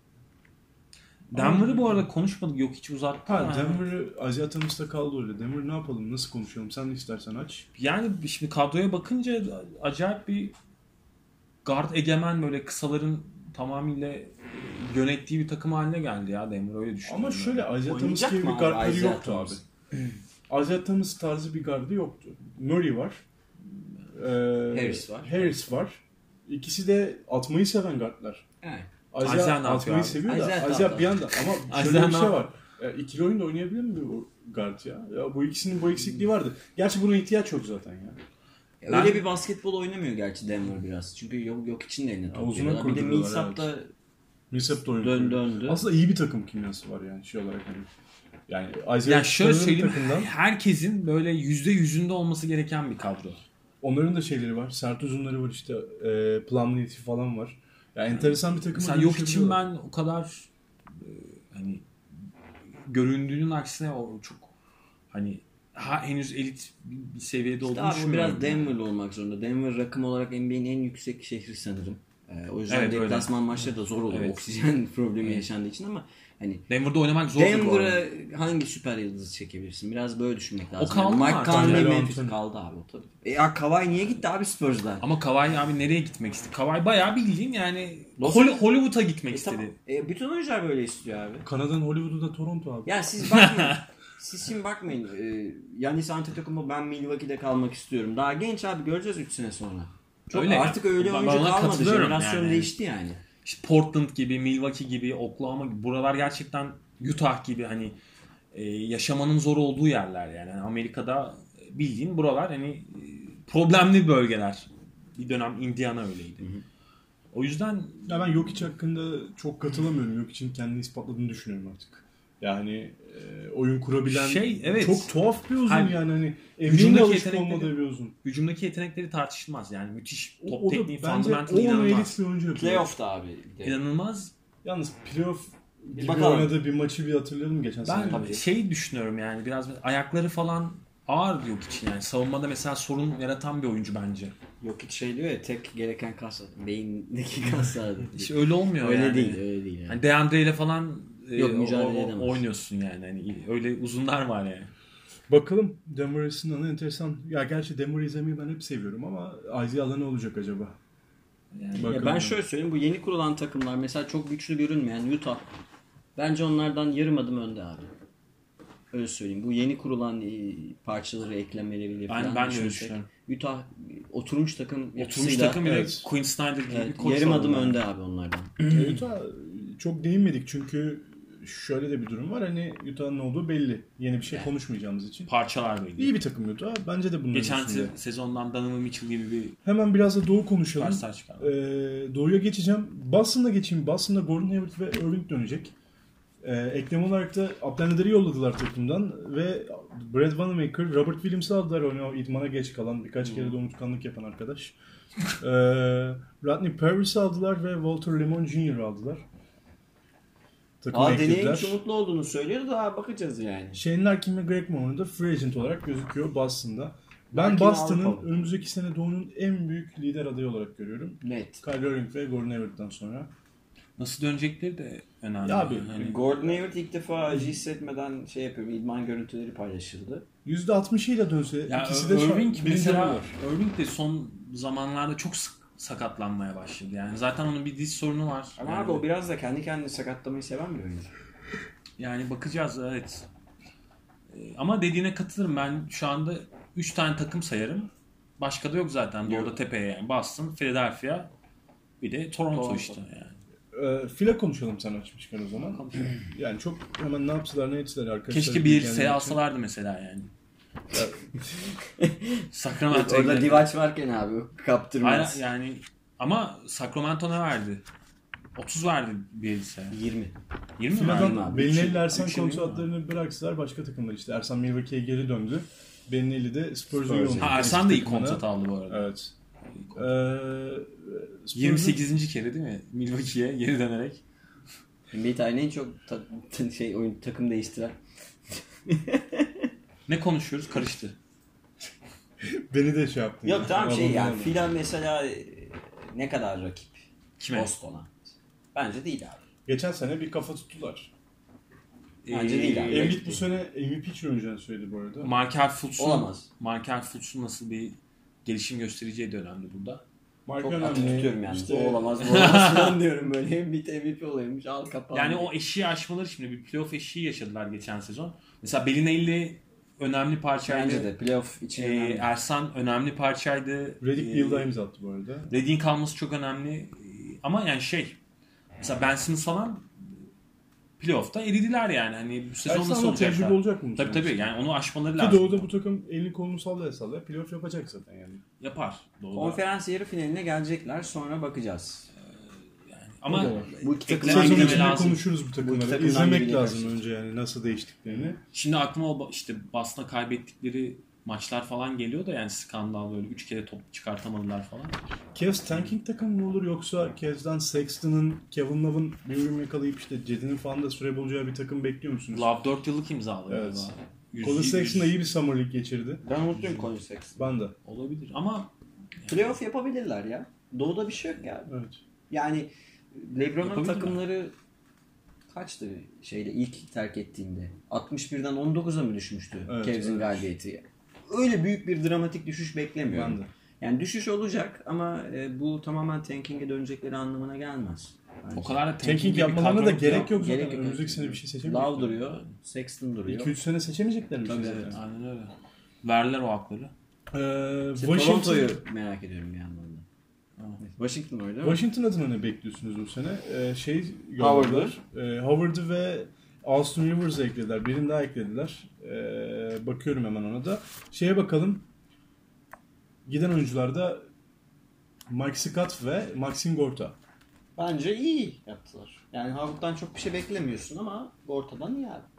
Speaker 3: Denver'ı bu arada konuşmadık. Yok hiç uzattı.
Speaker 1: Ha Denver'ı Isaiah Thomas'ta kaldı öyle. Denver ne yapalım? Nasıl konuşalım? Sen de istersen aç.
Speaker 3: Yani şimdi kadroya bakınca acayip bir guard egemen böyle kısaların tamamıyla yönettiği bir takım haline geldi ya Denver öyle düşünüyorum.
Speaker 1: Ama
Speaker 3: ben.
Speaker 1: şöyle Isaiah Thomas
Speaker 2: Oynayacak
Speaker 1: gibi
Speaker 2: mı
Speaker 1: bir
Speaker 2: abi
Speaker 1: guardları
Speaker 2: Isaiah
Speaker 1: yoktu
Speaker 2: Thomas?
Speaker 1: abi. Isaiah Thomas tarzı bir gardı yoktu. Murray var.
Speaker 2: Harris var.
Speaker 1: Harris var. İkisi de atmayı seven guardlar.
Speaker 2: Evet.
Speaker 3: Isaiah ne
Speaker 1: Isaiah
Speaker 3: yapıyor
Speaker 1: atmayı
Speaker 3: abi?
Speaker 1: seviyor da
Speaker 2: Isaiah
Speaker 1: Isaiah
Speaker 2: da-
Speaker 1: bir anda ama şöyle
Speaker 3: Isaiah
Speaker 1: bir
Speaker 3: ne
Speaker 1: şey var. İkili oyunda oynayabilir mi bu guard ya? Ya bu ikisinin bu eksikliği vardı. Gerçi buna ihtiyaç yok zaten ya.
Speaker 2: Öyle bir basketbol oynamıyor gerçi Denver biraz. Çünkü yok için de eline top
Speaker 1: Uzuna
Speaker 2: veriyorlar. Bir de
Speaker 1: kurduruyorlar,
Speaker 2: Millsap'ta
Speaker 1: Millsap da oynuyor.
Speaker 2: döndü.
Speaker 1: Aslında iyi bir takım kimyası var yani şey olarak hani. Yani Isaiah
Speaker 3: Yani şöyle
Speaker 1: Thomas'ın
Speaker 3: söyleyeyim
Speaker 1: takımdan
Speaker 3: herkesin böyle %100'ünde olması gereken bir kadro.
Speaker 1: onların da şeyleri var. Sert uzunları var işte. Plumlee falan var. Yani enteresan bir takım.
Speaker 3: Mesela yok için ben o kadar hani göründüğünün aksine o çok hani henüz elit bir seviyede olduğunu
Speaker 2: İşte abi bu
Speaker 3: düşünmüyorum.
Speaker 2: biraz Denver'lı olmak zorunda. Denver rakım olarak NBA'nin en yüksek şehri sanırım. O yüzden
Speaker 3: Evet,
Speaker 2: deplasman maçları da zor olur.
Speaker 3: Evet.
Speaker 2: Oksijen problemi yaşandığı için ama hani
Speaker 3: Denver'da oynamak zor bu arada.
Speaker 2: Denver'a hangi süper yıldızı çekebilirsin? Biraz böyle düşünmek lazım.
Speaker 3: kaldı mı
Speaker 2: Mike
Speaker 3: artık?
Speaker 2: Conley
Speaker 1: Carmelo
Speaker 2: Memphis
Speaker 1: Anthony.
Speaker 2: kaldı abi o tabii. Ya Kawhi niye gitti abi Spurs'da?
Speaker 3: Ama Kawhi abi nereye gitmek istedi? Kawhi bayağı bildiğin yani
Speaker 2: Los-
Speaker 3: Hollywood'a gitmek istedi.
Speaker 2: Tamam. Bütün oyuncular böyle istiyor abi.
Speaker 1: Kanada'nın Hollywood'u da Toronto abi.
Speaker 2: Ya siz bakmayın. Siz şimdi bakmayın. Giannis Antetokounmpo ben Milwaukee'de kalmak istiyorum. Daha genç abi, göreceğiz 3 sene sonra. Çok
Speaker 3: Öyle.
Speaker 2: artık öyle
Speaker 3: Ben
Speaker 2: oyuncu
Speaker 3: ona
Speaker 2: kalmadı.
Speaker 3: katılıyorum
Speaker 2: Jenerasyon
Speaker 3: yani.
Speaker 2: değişti yani.
Speaker 3: İşte Portland gibi, Milwaukee gibi, Oklahoma gibi buralar gerçekten Utah gibi hani yaşamanın zor olduğu yerler yani. Yani Amerika'da bildiğin buralar hani problemli bölgeler. Bir dönem Indiana öyleydi. O yüzden
Speaker 1: Ya ben Jokic hakkında çok katılamıyorum. Jokic'in kendini ispatladığını düşünüyorum artık. Yani oyun kurabilen
Speaker 3: evet.
Speaker 1: çok tuhaf bir uzun
Speaker 3: Hayır.
Speaker 1: yani hani
Speaker 3: Hücumdaki
Speaker 1: evinde alışık
Speaker 3: yetenekleri-
Speaker 1: olmadığı bir uzun.
Speaker 3: hücumdaki yetenekleri tartışılmaz yani müthiş top
Speaker 1: O da
Speaker 3: tekniği,
Speaker 1: bence
Speaker 3: fundamental
Speaker 1: o onu
Speaker 3: inanılmaz.
Speaker 1: elit bir oyuncu yapıyor.
Speaker 2: Playoff'ta abi. Bir de.
Speaker 3: İnanılmaz.
Speaker 1: Yalnız playoff gibi
Speaker 2: bakalım.
Speaker 1: oynadığı bir maçı bir hatırlayalım geçen sene.
Speaker 3: Ben şey düşünüyorum yani biraz ayakları falan ağır yok için yani savunmada mesela sorun yaratan bir oyuncu bence.
Speaker 2: Yok hiç şey diyor ya, tek gereken kas beyindeki kaslar.
Speaker 3: İşte öyle olmuyor
Speaker 2: öyle
Speaker 3: yani.
Speaker 2: değil, öyle değil. Yani.
Speaker 3: Hani DeAndre ile falan
Speaker 2: Yok, mücadele edemez.
Speaker 3: oynuyorsun yani. Hani öyle uzunlar var yani.
Speaker 1: Bakalım Denver açısından enteresan. Ya gerçi Denver'ı izlemeyi ben hep seviyorum ama Isaiah'la ne olacak acaba?
Speaker 3: Yani
Speaker 2: Ya ben şöyle söyleyeyim, bu yeni kurulan takımlar mesela çok güçlü görünmeyen Utah bence onlardan yarım adım önde abi. Öyle söyleyeyim. Bu yeni kurulan parçaları eklemeleri falan.
Speaker 3: ben de öyle düşünüyorum.
Speaker 2: Utah oturmuş takım
Speaker 3: Oturmuş
Speaker 2: yapısıyla
Speaker 3: takım bile
Speaker 1: evet.
Speaker 3: Quinn Snyder gibi
Speaker 2: evet,
Speaker 3: bir koç
Speaker 2: yarım
Speaker 3: var
Speaker 2: adım
Speaker 3: orada.
Speaker 2: önde abi onlardan.
Speaker 1: Utah çok değinmedik çünkü şöyle de bir durum var. Hani Utah'ın ne olduğu belli. Yeni bir şey konuşmayacağımız için.
Speaker 3: Parçalar böyle.
Speaker 1: İyi bir takım Utah. Bence de bunların
Speaker 3: Geçen
Speaker 1: üstünde.
Speaker 3: sezondan Donovan Mitchell gibi bir
Speaker 1: Hemen biraz da Doğu konuşalım.
Speaker 3: süperstar çıkardı.
Speaker 1: Doğu'ya geçeceğim. Boston'a geçeyim. Boston'da Gordon Hayward ve Irving dönecek. Eklem olarak da Abdelnader'i yolladılar takımdan ve Brad Wanamaker, Robert Williams'ı aldılar. O idmana geç kalan, birkaç kere de unutkanlık yapan arkadaş. Rodney Parris'i aldılar ve Walter Lemon Jr. aldılar. Takıma
Speaker 2: Deneyin
Speaker 1: eklediler.
Speaker 2: hiç umutlu olduğunu söylüyordu da bakacağız yani.
Speaker 1: Shane Larkin ve Greg Monroe da free agent olarak gözüküyor Boston'da. Ben
Speaker 2: Larkin
Speaker 1: Boston'ın
Speaker 2: Avrupalı.
Speaker 1: önümüzdeki sene Doğu'nun en büyük lider adayı olarak görüyorum.
Speaker 2: Net.
Speaker 1: Kyrie Irving ve Gordon Hayward'dan sonra.
Speaker 3: Nasıl dönecekleri de önemli.
Speaker 1: Ya abi,
Speaker 3: hani
Speaker 2: Gordon Hayward ilk defa acı hissetmeden şey yapıyorum. İdman görüntüleri paylaşıldı.
Speaker 1: %60'ıyla dönse
Speaker 3: ya
Speaker 1: ikisi de şu an
Speaker 3: Irving
Speaker 1: birinci
Speaker 3: mesela
Speaker 1: adaylar.
Speaker 3: Irving de son zamanlarda çok sık sakatlanmaya başladı. Yani zaten onun bir diz sorunu var.
Speaker 2: Ama
Speaker 3: yani,
Speaker 2: abi o biraz da kendi kendini sakatlamayı seven bir oyuncu.
Speaker 3: yani bakacağız evet. Ama dediğine katılırım. Ben şu anda 3 tane takım sayarım. Başka da yok zaten. Doğu'da tepeye yani. Boston, Philadelphia, bir de Toronto işte yani.
Speaker 1: Fila konuşalım sen açmışken o zaman. Yani çok hemen ne yaptılar ne ettiler arkadaşlar.
Speaker 3: Keşke bir
Speaker 1: Kendileri
Speaker 3: şey
Speaker 1: için.
Speaker 3: alsalardı mesela yani. Sacramento'ya
Speaker 2: Orada
Speaker 3: gidelim.
Speaker 2: Divac varken abi kaptırmaz.
Speaker 3: Hayır, yani ama Sacramento ne verdi? 30 verdi Bielsa.
Speaker 2: 20.
Speaker 3: 20 mi
Speaker 1: Fila'dan
Speaker 3: verdi?
Speaker 2: abi.
Speaker 1: Belinelli
Speaker 2: Üç
Speaker 1: Ersan
Speaker 3: yıl değil mi?
Speaker 1: kontratlarını bıraksalar başka takımlar işte. Ersan Milwaukee'ye geri döndü. Belinelli de Spurs'a yolladı.
Speaker 3: Ha, Ersan da iyi
Speaker 1: Takımına.
Speaker 3: kontrat aldı bu arada.
Speaker 1: Evet. Spurs'un-
Speaker 3: 28. kere değil mi? Milwaukee'ye geri dönerek.
Speaker 2: NBA tarihinin en çok oyun takım değiştiren.
Speaker 3: Ne konuşuyoruz? Karıştı.
Speaker 1: Beni de şey yaptın.
Speaker 2: Yok tamam şey yani
Speaker 1: Alındı.
Speaker 2: Fila mesela ne kadar rakip?
Speaker 3: Kime?
Speaker 2: Boston'a. Bence değil abi.
Speaker 1: Geçen sene bir kafa tuttular.
Speaker 2: Bence değil abi.
Speaker 1: Embiid bu sene MVP için oynayacağını söyledi bu arada.
Speaker 2: Olamaz.
Speaker 3: Markel Fultz'un nasıl bir gelişim göstereceği de önemli burada.
Speaker 1: Mark
Speaker 2: Çok
Speaker 1: önemli.
Speaker 2: açık tutuyorum yani.
Speaker 1: İşte-
Speaker 2: O olamaz bu olamaz falan diyorum böyle. Embiid MVP oluyormuş al kapağı.
Speaker 3: Yani o eşiği aşmaları şimdi bir playoff eşiği yaşadılar geçen sezon. Mesela Belinelli önemli parçaydı.
Speaker 2: Bence de playoff için önemli.
Speaker 3: Ersan önemli parçaydı.
Speaker 1: Redick bir yılda imza attı bu arada.
Speaker 3: Redick'in kalması çok önemli. Ama yani mesela Ben Simmons falan playoff'ta eridiler yani. Hani bu sezon
Speaker 1: Ersan
Speaker 3: nasıl
Speaker 1: da
Speaker 3: olacaklar?
Speaker 1: tecrübe olacak mı?
Speaker 3: Tabii yani onu aşmaları
Speaker 1: Ki
Speaker 3: lazım.
Speaker 1: Doğu'da bu takım elini kolunu sallaya sallaya playoff yapacak zaten yani.
Speaker 3: Yapar. Doğu'da.
Speaker 2: Konferans yarı finaline gelecekler sonra bakacağız.
Speaker 3: Ama
Speaker 1: O da var.
Speaker 2: Bu iki takım
Speaker 3: Eklemen
Speaker 1: Sezon
Speaker 3: gitmeme
Speaker 1: içinde
Speaker 3: lazım.
Speaker 1: konuşuruz bu
Speaker 2: Bu iki
Speaker 1: takımları.
Speaker 2: takımdan
Speaker 1: İzlemek
Speaker 2: birini
Speaker 1: lazım
Speaker 2: karşılaşacak.
Speaker 1: önce yani nasıl değiştiklerini.
Speaker 3: şimdi aklıma işte Boston'a kaybettikleri maçlar falan geliyor da yani skandal böyle 3 kere top çıkartamadılar falan.
Speaker 1: Cavs tanking takım mı olur yoksa Cavs'dan Sexton'ın, Kevin Love'ın bir ürün yakalayıp işte Cedi'nin falan da süre bulacağı bir takım bekliyor musunuz?
Speaker 3: Love 4 yıllık imzaladı
Speaker 1: Evet.
Speaker 3: galiba.
Speaker 1: Colin Sexton da iyi bir Summer League geçirdi.
Speaker 2: Ben mutluyum Colin Sexton.
Speaker 1: Ben de.
Speaker 3: Olabilir ama
Speaker 2: Playoff yapabilirler ya. Doğu'da bir şey yok ya.
Speaker 1: Evet.
Speaker 2: Yani LeBron'un
Speaker 3: Yapabilirler.
Speaker 2: takımları kaçtı ilk terk ettiğinde? 61'den 19'a mı düşmüştü
Speaker 1: Evet,
Speaker 2: Cavs'in
Speaker 1: evet.
Speaker 2: galibiyeti? Öyle büyük bir dramatik düşüş beklemiyorum.
Speaker 1: Ben de.
Speaker 2: Yani düşüş olacak ama bu tamamen tanking'e dönecekleri anlamına gelmez.
Speaker 3: O kadar da
Speaker 1: Tanking
Speaker 3: bir
Speaker 1: yapmalarına da
Speaker 3: kadro
Speaker 1: gerek yok zaten.
Speaker 2: Gerek yok.
Speaker 1: Önümüzdeki sene bir şey seçemeyecekler.
Speaker 2: Love duruyor, Sexton duruyor.
Speaker 1: 2-3 sene seçemeyecekler bir şey
Speaker 2: Tabii,
Speaker 1: zaten.
Speaker 2: evet.
Speaker 3: Aynen öyle. Verdiler o hakları.
Speaker 2: Toronto'yu merak ediyorum bir yandan da. Washington öyle mi?
Speaker 1: Washington adına ne bekliyorsunuz bu sene?
Speaker 2: Howard'ı.
Speaker 1: Howard'ı ve Austin Rivers'ı eklediler. Birini daha eklediler. Bakıyorum hemen ona da. Şeye bakalım. Giden oyuncularda Mike Scott ve Maxine Gorta.
Speaker 2: Bence iyi yaptılar. Yani Howard'dan çok bir şey beklemiyorsun ama ortadan iyi abi.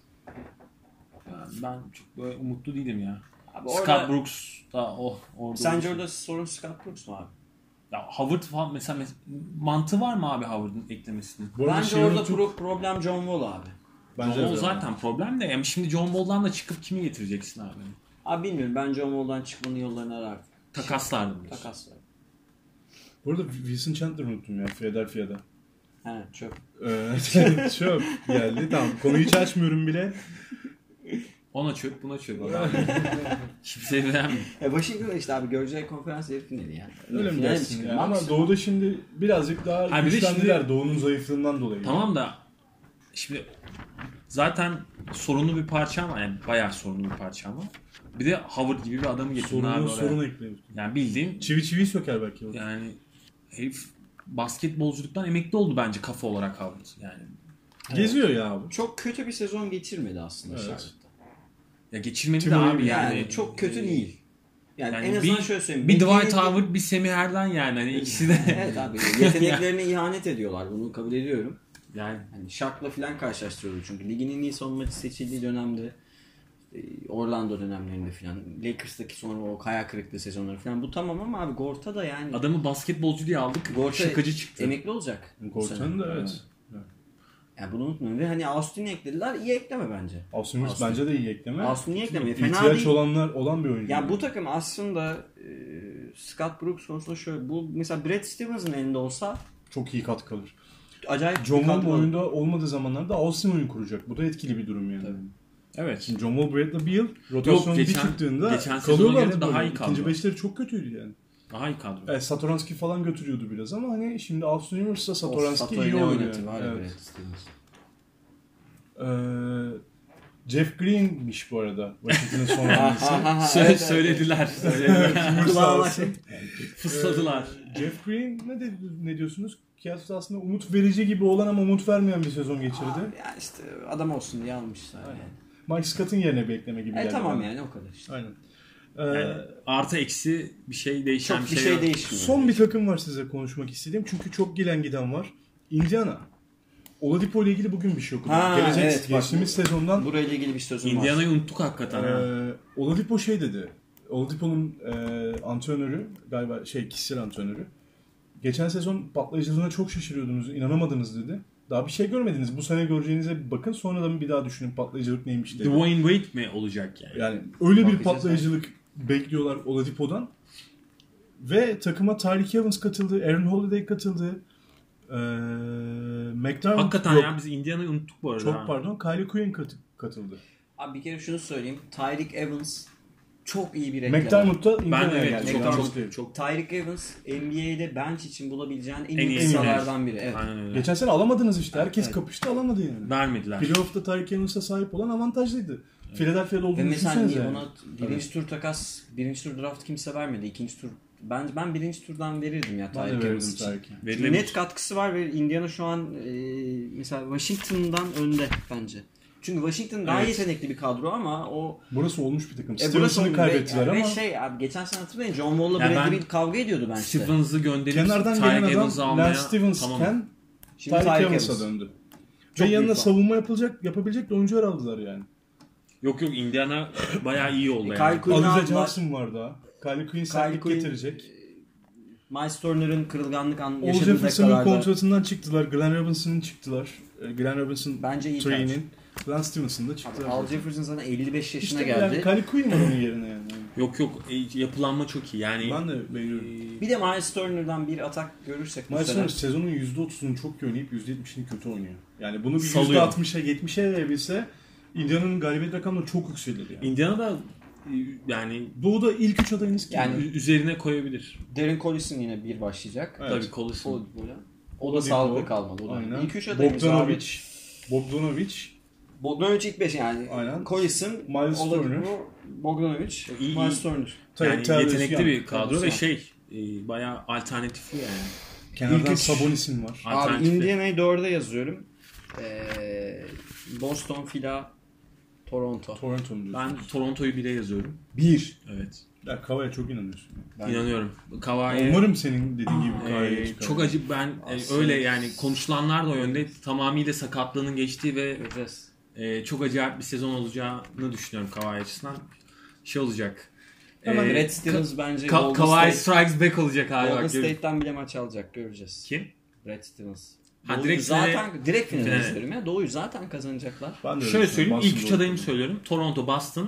Speaker 3: Ben çok böyle umutlu değilim ya.
Speaker 2: Abi
Speaker 3: Scott
Speaker 2: orada-
Speaker 3: Brooks da orada.
Speaker 2: Sence
Speaker 3: olmuş.
Speaker 2: orada sorun Scott Brooks mu abi?
Speaker 3: Ya Howard falan mesela mantığı var mı abi Howard'ın eklemesinin?
Speaker 1: Bu arada
Speaker 2: Bence
Speaker 1: şeyi
Speaker 2: orada
Speaker 1: unuttuk.
Speaker 2: problem John Wall abi.
Speaker 1: Bence
Speaker 3: John Wall
Speaker 1: de.
Speaker 3: zaten problem de. Yani şimdi John Wall'dan da çıkıp kimi getireceksin abi?
Speaker 2: Abi bilmiyorum, ben John Wall'dan çıkmanın yollarını arardım.
Speaker 3: Takaslardım diyorsun.
Speaker 2: Takaslar.
Speaker 1: Bu arada Wilson Chandler unuttum ya Philadelphia'da.
Speaker 2: He çok.
Speaker 1: Çok geldi. Tamam. Konuyu hiç açmıyorum bile.
Speaker 3: Ona çök, buna çök. Kimseyi beğenmiyor.
Speaker 2: Washington'da işte abi göreceği konferans yarı finali yani.
Speaker 1: Öyle mi
Speaker 2: Finale
Speaker 1: dersin
Speaker 2: çıkıyor?
Speaker 1: ya? Ama
Speaker 2: Maksimum.
Speaker 1: Doğu'da şimdi birazcık daha
Speaker 3: Ha, bir de
Speaker 1: güçlendiler
Speaker 3: şimdi-
Speaker 1: Doğu'nun zayıflığından dolayı.
Speaker 3: Tamam da şimdi zaten sorunlu bir parça ama yani bayağı sorunlu bir parça ama bir de Howard gibi bir adamı getirdin abi
Speaker 1: Sorunu
Speaker 3: oraya.
Speaker 1: sorun ekliyorsun.
Speaker 3: Yani bildiğin
Speaker 1: Çivi söker belki.
Speaker 3: yani herif basketbolculuktan emekli oldu bence kafa olarak Howard. Yani
Speaker 1: Geziyor ya abi.
Speaker 2: Çok kötü bir sezon geçirmedi aslında
Speaker 1: Evet.
Speaker 2: Charlotte'da.
Speaker 3: ya geçirmedi de
Speaker 1: Timur
Speaker 3: abi
Speaker 1: gibi.
Speaker 3: yani.
Speaker 2: Çok kötü değil. Yani,
Speaker 3: Yani
Speaker 2: en azından
Speaker 3: bir-
Speaker 2: şöyle söyleyeyim.
Speaker 3: Bir Dwight
Speaker 2: Beklediğim-
Speaker 3: Howard, bir Semih Erden yani. Hani ikisi de
Speaker 2: Evet abi, yeteneklerine ihanet ediyorlar, bunu kabul ediyorum.
Speaker 3: yani
Speaker 2: Hani Shaq'la falan karşılaştırıyordu çünkü ligin en iyi savunmacı seçildiği dönemde, Orlando dönemlerinde falan, Lakers'taki sonra o kaya kırıklığı sezonları falan, bu tamam ama abi Gorta da yani
Speaker 3: adamı basketbolcu diye aldık.
Speaker 2: Gorta
Speaker 3: Şakacı çıktı.
Speaker 2: emekli olacak. bu
Speaker 1: Gorta'nın
Speaker 2: sene.
Speaker 1: da evet.
Speaker 2: Yani bunu unutmayın ve hani Austin'i eklediler, iyi ekleme bence.
Speaker 1: Austin Rivers
Speaker 2: Austin.
Speaker 1: bence de iyi ekleme.
Speaker 2: Austin'i ekleme fena
Speaker 1: İhtiyaç
Speaker 2: değil.
Speaker 1: olan bir oyuncu.
Speaker 2: Yani bu takım aslında Scott Brooks konusunda şöyle, bu mesela Brad Stevens'ın elinde olsa
Speaker 1: çok iyi katkı kalır.
Speaker 2: acayip
Speaker 1: John
Speaker 2: bir
Speaker 1: Wall
Speaker 2: kadro.
Speaker 1: oyunda olmadığı zamanlarda Austin oyun kuracak. Bu da etkili bir durum yani.
Speaker 3: Evet.
Speaker 1: Şimdi John Wall Brad'la bir yıl rotasyon bir
Speaker 3: geçen
Speaker 1: çıktığında
Speaker 3: sezona göre
Speaker 1: kalıyorlardı
Speaker 3: daha
Speaker 1: böyle.
Speaker 3: iyi kadro.
Speaker 1: İkinci beşleri çok kötüydü yani.
Speaker 3: Daha iyi kadro.
Speaker 1: Evet, Satoranski falan götürüyordu biraz ama hani şimdi Austin Rivers'la Satoranski iyi
Speaker 2: ne
Speaker 1: oynuyor.
Speaker 2: oynatır var ya
Speaker 1: Evet.
Speaker 2: Brad Stevens.
Speaker 1: Jeff Green'miş bu arada. Washington'ın son hamlesi.
Speaker 3: Söylediler. Söylediler.
Speaker 1: Sağ olsun.
Speaker 3: Fısladılar.
Speaker 1: Jeff Green ne diyorsunuz? Kıyasla aslında umut verici gibi olan ama umut vermeyen bir sezon geçirdi.
Speaker 2: Ya işte adam olsun diye almışlar yani.
Speaker 1: Mike Scott'ın yerine bekleme gibi geldi.
Speaker 2: Tamam
Speaker 1: bana.
Speaker 2: yani o kadar işte.
Speaker 1: Aynen.
Speaker 3: Yani artı eksi bir şey değişen
Speaker 2: Çok
Speaker 3: bir şey yok.
Speaker 2: değişmiyor.
Speaker 1: Son bir takım var size konuşmak istediğim. Çünkü çok gelen giden var. Indiana. Oladipo ile ilgili bugün bir şey okudum.
Speaker 2: Evet, bak,
Speaker 1: geçtiğimiz sezondan
Speaker 2: burayla ilgili bir sözüm var.
Speaker 3: Indiana'yı unuttuk hakikaten. ha.
Speaker 1: Oladipo şey dedi. Oladipo'nun antrenörü galiba kişisel antrenörü. Geçen sezon patlayıcılığına çok şaşırıyordunuz, inanamadınız dedi. Daha bir şey görmediniz. Bu sene göreceğinize bir bakın. Sonradan bir daha düşünün patlayıcılık neymiş dedi.
Speaker 3: Dwayne Wade mi olacak yani?
Speaker 1: Yani öyle bir
Speaker 2: Bakacağız
Speaker 1: patlayıcılık bekliyorlar Oladipo'dan. Ve takıma Tyreek Evans katıldı, Aaron Holiday katıldı. McDermott
Speaker 3: Hakikaten
Speaker 1: yok.
Speaker 3: ya biz Indiana'yı unuttuk bu arada.
Speaker 1: Çok
Speaker 3: ha.
Speaker 1: pardon. Kylie Quinn katıldı.
Speaker 2: Abi bir kere şunu söyleyeyim. Tyreek Evans çok iyi bir reklam.
Speaker 1: McDermott da
Speaker 3: Ben
Speaker 1: Indiana'ya
Speaker 3: evet
Speaker 1: geldi.
Speaker 3: çok
Speaker 1: Ben
Speaker 3: çok
Speaker 1: çok
Speaker 3: çok
Speaker 2: Tyreek Evans NBA'de bench için bulabileceğin en
Speaker 3: En
Speaker 2: iyi
Speaker 3: iyi
Speaker 2: kısalardan biri. Evet.
Speaker 3: Aynen öyle.
Speaker 1: Geçen sene alamadınız işte. Herkes
Speaker 2: Evet.
Speaker 1: kapıştı, alamadı yani.
Speaker 3: Vermediler.
Speaker 1: Playoff'ta Tyreek Evans'a sahip olan avantajlıydı. Philadelphia'da
Speaker 2: Ve
Speaker 1: olduğunu
Speaker 2: mesela
Speaker 1: düşünsenize.
Speaker 2: niye ona birinci tur takas, birinci tur draft kimse vermedi. İkinci tur ben birinci turdan verirdim ya
Speaker 1: Ben de
Speaker 2: Tyreek
Speaker 1: verirdim
Speaker 2: Evans için.
Speaker 1: Tyreek'e.
Speaker 2: Çünkü
Speaker 3: Verilebilir.
Speaker 2: net katkısı var ve Indiana şu an mesela Washington'dan önde bence. Çünkü Washington daha
Speaker 3: Evet.
Speaker 2: yetenekli bir kadro ama o
Speaker 1: Burası olmuş bir takım.
Speaker 2: burası
Speaker 1: Stevenson'ı kaybettiler
Speaker 2: ve
Speaker 1: ama
Speaker 2: abi geçen sene hatırlayın John Wall'la
Speaker 3: Yani
Speaker 2: Bradley
Speaker 3: ben
Speaker 2: kavga ediyordu bence.
Speaker 3: Stevens'ı gönderip
Speaker 1: kenardan
Speaker 3: Tyreek
Speaker 1: gelen
Speaker 3: Evans'ı
Speaker 1: adam
Speaker 3: almaya
Speaker 1: Lance Stevens'ken
Speaker 3: tamam.
Speaker 2: Şimdi
Speaker 1: Tyreek
Speaker 2: Tyreek
Speaker 1: Evans'a
Speaker 2: Evans.
Speaker 1: döndü.
Speaker 2: Çok
Speaker 1: Ve yanına
Speaker 2: büyük
Speaker 1: savunma yapabilecek de oyuncular aldılar yani.
Speaker 3: Yok Indiana bayağı iyi oldu
Speaker 2: Kyle
Speaker 3: yani.
Speaker 2: Quinn'i
Speaker 1: Alize
Speaker 2: aldılar.
Speaker 1: Johnson var daha. Kylie Quinn sertlik
Speaker 2: Quinn,
Speaker 1: getirecek.
Speaker 2: Miles Turner'ın kırılganlık
Speaker 1: Ol
Speaker 2: yaşadığı
Speaker 1: Jefferson'ın
Speaker 2: dakikalarda
Speaker 1: kontratından çıktılar. Glenn Robinson'ın çıktılar. Glenn Robinson
Speaker 2: bence iyi
Speaker 1: train'in. Glenn Stevenson'ın da çıktı.
Speaker 2: Al Jefferson zaten 55 yaşına
Speaker 1: İşte
Speaker 2: geldi.
Speaker 1: yani Kylie Quinn var onun yerine yani.
Speaker 3: Yok yapılanma çok iyi yani.
Speaker 1: Ben de beğeniyorum.
Speaker 2: Bir de Miles Turner'dan bir atak görürsek bu
Speaker 1: Miles
Speaker 2: sene.
Speaker 1: Turner sezonun %30'unu çok iyi oynayıp %70'ini kötü oynuyor. Yani bunu bir
Speaker 3: Salıyor.
Speaker 1: %60'a 70'e verebilse Indiana'nın galibiyet rakamları çok yükselir yani.
Speaker 3: Indiana'da yani
Speaker 1: Doğu'da ilk 3 adayınız kim?
Speaker 2: Yani-
Speaker 3: üzerine koyabilir.
Speaker 2: Darren Collison yine bir başlayacak.
Speaker 1: Evet.
Speaker 3: Tabii Collison.
Speaker 2: O da sağlıklı kalmalı. O da.
Speaker 1: Aynen.
Speaker 2: İlk 3 adayımız abi.
Speaker 1: Bogdanovic.
Speaker 2: Bogdanovic ilk 5 yani.
Speaker 1: Aynen.
Speaker 2: Collison,
Speaker 1: Miles Turner.
Speaker 2: Bogdanovic,
Speaker 3: İyi,
Speaker 2: Miles
Speaker 3: iyi.
Speaker 2: Turner.
Speaker 3: Yani
Speaker 1: Tyrese
Speaker 3: yetenekli
Speaker 1: Young.
Speaker 3: bir kadro ve
Speaker 2: Tyrese
Speaker 3: bayağı alternatifli yani.
Speaker 1: Kenardan
Speaker 2: İlk üç-
Speaker 1: Sabonis'in var.
Speaker 2: Abi
Speaker 3: Alternatifli.
Speaker 2: Indiana'yı 4'e yazıyorum. Boston, Fila, Toronto.
Speaker 1: Toronto mu diyorsun?
Speaker 3: Ben Toronto'yu 1'e yazıyorum.
Speaker 1: 1.
Speaker 3: Evet.
Speaker 1: Ya Kavai'ye çok inanıyorsun.
Speaker 2: Ben-
Speaker 3: İnanıyorum. Kawhi
Speaker 1: Umarım senin dediğin gibi Kavai'ye çıkar.
Speaker 3: çok acı ben
Speaker 2: Aslında-
Speaker 3: öyle yani konuşulanlar da o yönde tamamıyla sakatlığının geçtiği ve
Speaker 2: Göreceğiz.
Speaker 3: çok acayip bir sezon olacağını düşünüyorum Kawhi açısından. Şey olacak.
Speaker 2: Hemen
Speaker 3: Ee,
Speaker 2: Brad Stevens bence
Speaker 3: Kawhi strikes back olacak abi.
Speaker 2: Golden
Speaker 3: Bak,
Speaker 2: State'den bile maç alacak, göreceğiz.
Speaker 3: kim?
Speaker 2: Brad Stevens.
Speaker 3: Ha,
Speaker 2: Doğu'yu
Speaker 3: direkt
Speaker 2: zaten direkt finale
Speaker 3: finale.
Speaker 2: yazıyorum ya. Doğu'yu zaten kazanacaklar.
Speaker 1: Ben de öyle
Speaker 3: Şöyle
Speaker 1: düşünüyorum.
Speaker 3: söyleyeyim.
Speaker 1: Boston
Speaker 3: İlk 3
Speaker 1: Doğu.
Speaker 3: adayımı söylüyorum. Toronto, Boston,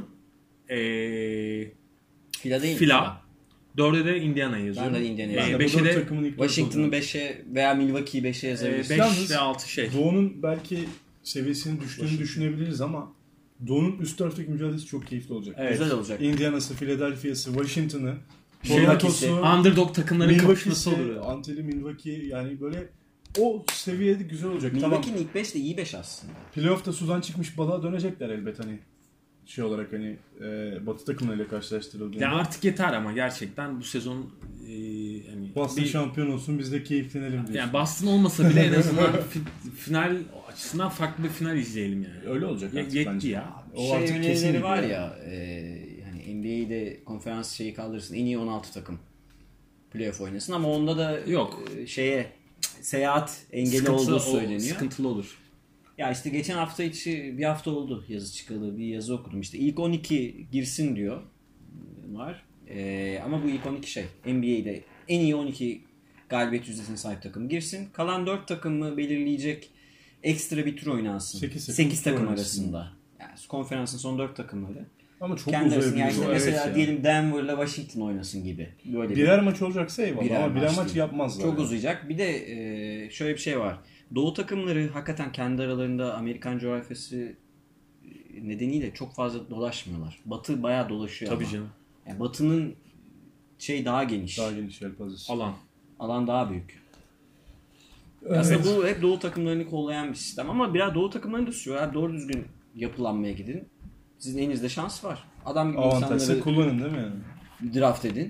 Speaker 2: Fila değil mi?
Speaker 3: Fila. 4'e de Indiana'yı yazıyorum.
Speaker 2: Ben de Indiana'yı
Speaker 1: Ben de
Speaker 2: yazıyorum.
Speaker 1: bu
Speaker 3: 5'e
Speaker 1: dört
Speaker 3: de
Speaker 1: takımın ilk dört
Speaker 2: Washington'ı
Speaker 1: olacağını
Speaker 2: 5'e veya Milwaukee'yi 5'e yazabiliriz.
Speaker 3: 5
Speaker 1: Yalnız
Speaker 3: ve 6 şey.
Speaker 1: Doğu'nun belki seviyesinin düştüğünü düşünebiliriz ama Doğu'nun üst taraftaki mücadelesi çok keyifli olacak.
Speaker 3: Evet.
Speaker 2: Güzel olacak.
Speaker 1: Indiana'sı, Philadelphia'sı, Washington'ı,
Speaker 2: Milwaukee'si,
Speaker 1: Toronto'su,
Speaker 3: Underdog takımların kapışması
Speaker 1: Milwaukee'si,
Speaker 3: olur.
Speaker 1: Anteli, Milwaukee yani böyle o seviyede güzel olacak. Tamam.
Speaker 2: Milwaukee'nin ilk 5 de iyi 5 aslında.
Speaker 1: Playoff'ta sudan çıkmış balığa dönecekler elbet hani şey olarak hani Batı takımlarıyla karşılaştırıldığında.
Speaker 3: Ya artık yeter ama gerçekten bu sezon hani
Speaker 1: Boston şampiyon olsun biz de keyiflenelim diyorsun.
Speaker 3: yani Boston olmasa bile en azından final açısından farklı bir final izleyelim yani.
Speaker 1: Öyle olacak artık
Speaker 3: Yetti
Speaker 1: bence.
Speaker 3: ya.
Speaker 1: O artık kesin
Speaker 2: önerileri
Speaker 1: gibi
Speaker 2: var
Speaker 1: yani.
Speaker 2: ya hani NBA'de konferans şeyi kaldırırsın. En iyi 16 takım playoff oynasın ama onda da
Speaker 3: Yok.
Speaker 2: Seyahat engeli
Speaker 3: Sıkıntılı
Speaker 2: olduğu söyleniyor.
Speaker 3: Sıkıntılı olur.
Speaker 2: Ya işte geçen hafta içi bir hafta oldu yazı çıkalı, bir yazı okudum işte ilk 12 girsin diyor var. Ama bu ilk 12 NBA'de en iyi 12 galibiyet yüzdesine sahip takım girsin. Kalan 4 takımı belirleyecek ekstra bir tur oynansın. 8 takım arasında. Yani konferansın son 4 takımları.
Speaker 1: Ama çok
Speaker 2: Kendi arasında yani
Speaker 1: uzayabilir.
Speaker 2: işte
Speaker 1: o.
Speaker 2: mesela
Speaker 1: Evet ya.
Speaker 2: diyelim Denver'la Washington oynasın gibi. Böyle
Speaker 1: Birer maç olacaksa eyvallah
Speaker 2: Birer
Speaker 1: ama birer
Speaker 2: maç
Speaker 1: maç
Speaker 2: değil.
Speaker 1: yapmazlar.
Speaker 2: Çok
Speaker 1: yani.
Speaker 2: uzayacak. Bir de şöyle bir şey var. Doğu takımları hakikaten kendi aralarında Amerikan coğrafyası nedeniyle çok fazla dolaşmıyorlar. Batı bayağı dolaşıyor
Speaker 3: Tabii
Speaker 2: ama.
Speaker 3: canım.
Speaker 2: Yani Batı'nın daha geniş.
Speaker 1: Daha geniş yelpazesi.
Speaker 3: Alan.
Speaker 2: Alan daha büyük.
Speaker 1: Evet.
Speaker 2: Aslında bu hep Doğu takımlarını kollayan bir sistem ama biraz Doğu takımlarını da sürüyor. Abi doğru düzgün yapılanmaya gidin. Sizin elinizde şans var. Adam gibi
Speaker 1: Avantajsa
Speaker 2: insanları
Speaker 1: kullanın değil mi yani?
Speaker 2: draft edin.